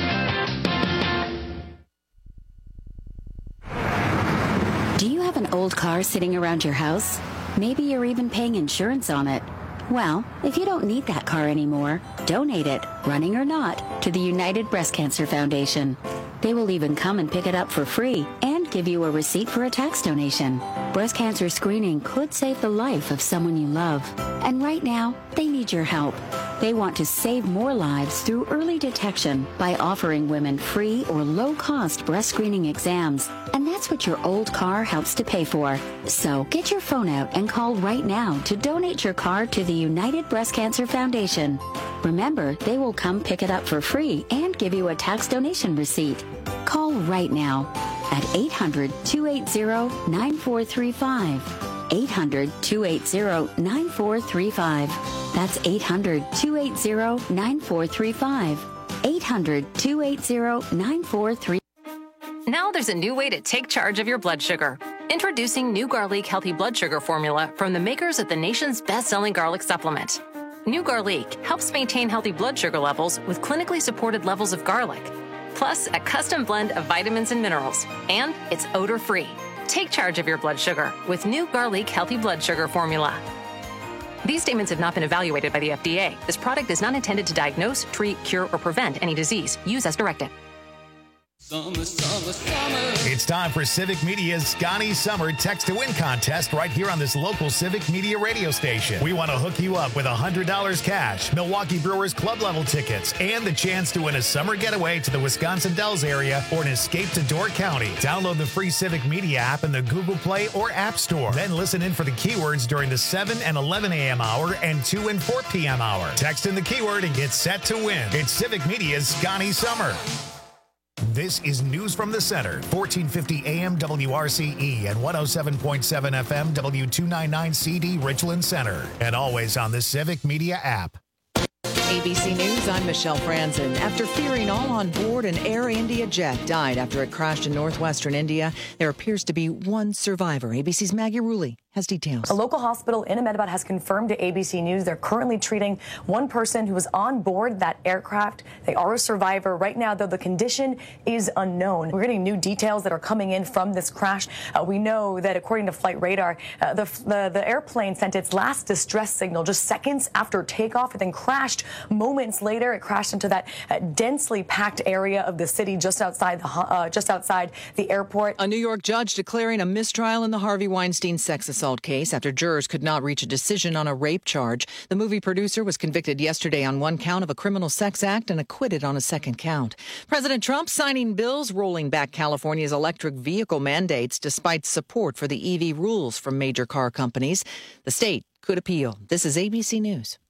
Do you have an old car sitting around your house? Maybe you're even paying insurance on it. Well, if you don't need that car anymore, donate it, running or not, to the United Breast Cancer Foundation. They will even come and pick it up for free and give you a receipt for a tax donation. Breast cancer screening could save the life of someone you love. And right now, they need your help. They want to save more lives through early detection by offering women free or low-cost breast screening exams. And that's what your old car helps to pay for. So get your phone out and call right now to donate your car to the United Breast Cancer Foundation. Remember, they will come pick it up for free and give you a tax donation receipt. Call right now at eight hundred, two eight zero, nine four three five. eight hundred, two eight zero, nine four three five. That's eight hundred, two eight zero, nine four three five. eight hundred, two eight zero, nine four three five. Now there's a new way to take charge of your blood sugar. Introducing new Garlic Healthy Blood Sugar Formula from the makers of the nation's best-selling garlic supplement. New Garlic helps maintain healthy blood sugar levels with clinically supported levels of garlic, plus a custom blend of vitamins and minerals, and it's odor-free. Take charge of your blood sugar with new Garlic Healthy Blood Sugar Formula. These statements have not been evaluated by the F D A. This product is not intended to diagnose, treat, cure, or prevent any disease. Use as directed. Summer, summer, summer. It's time for Civic Media's Scotty Summer Text to Win contest right here on this local Civic Media radio station. We want to hook you up with one hundred dollars cash, Milwaukee Brewers club level tickets, and the chance to win a summer getaway to the Wisconsin Dells area or an escape to Door County. Download the free Civic Media app in the Google Play or App Store. Then listen in for the keywords during the seven and eleven a.m. hour and two and four p.m. hour. Text in the keyword and get set to win. It's Civic Media's Scotty Summer. This is News from the Center, fourteen fifty A M W R C E and one oh seven point seven F M W two ninety-nine C D Richland Center, and always on the Civic Media app. A B C News, I'm Michelle Franzen. After fearing all on board, an Air India jet died after it crashed in northwestern India. There appears to be one survivor. A B C's Maggie Rulli has details. A local hospital in Ahmedabad has confirmed to A B C News they're currently treating one person who was on board that aircraft. They are a survivor. Right now, though, the condition is unknown. We're getting new details that are coming in from this crash. Uh, we know that according to flight radar, uh, the, the, the airplane sent its last distress signal just seconds after takeoff. It then crashed moments later. It crashed into that uh, densely packed area of the city just outside the, uh, just outside the airport. A New York judge declaring a mistrial in the Harvey Weinstein sex assault case after jurors could not reach a decision on a rape charge. The movie producer was convicted yesterday on one count of a criminal sex act and acquitted on a second count. President Trump signing bills rolling back California's electric vehicle mandates despite support for the E V rules from major car companies. The state could appeal. This is A B C News.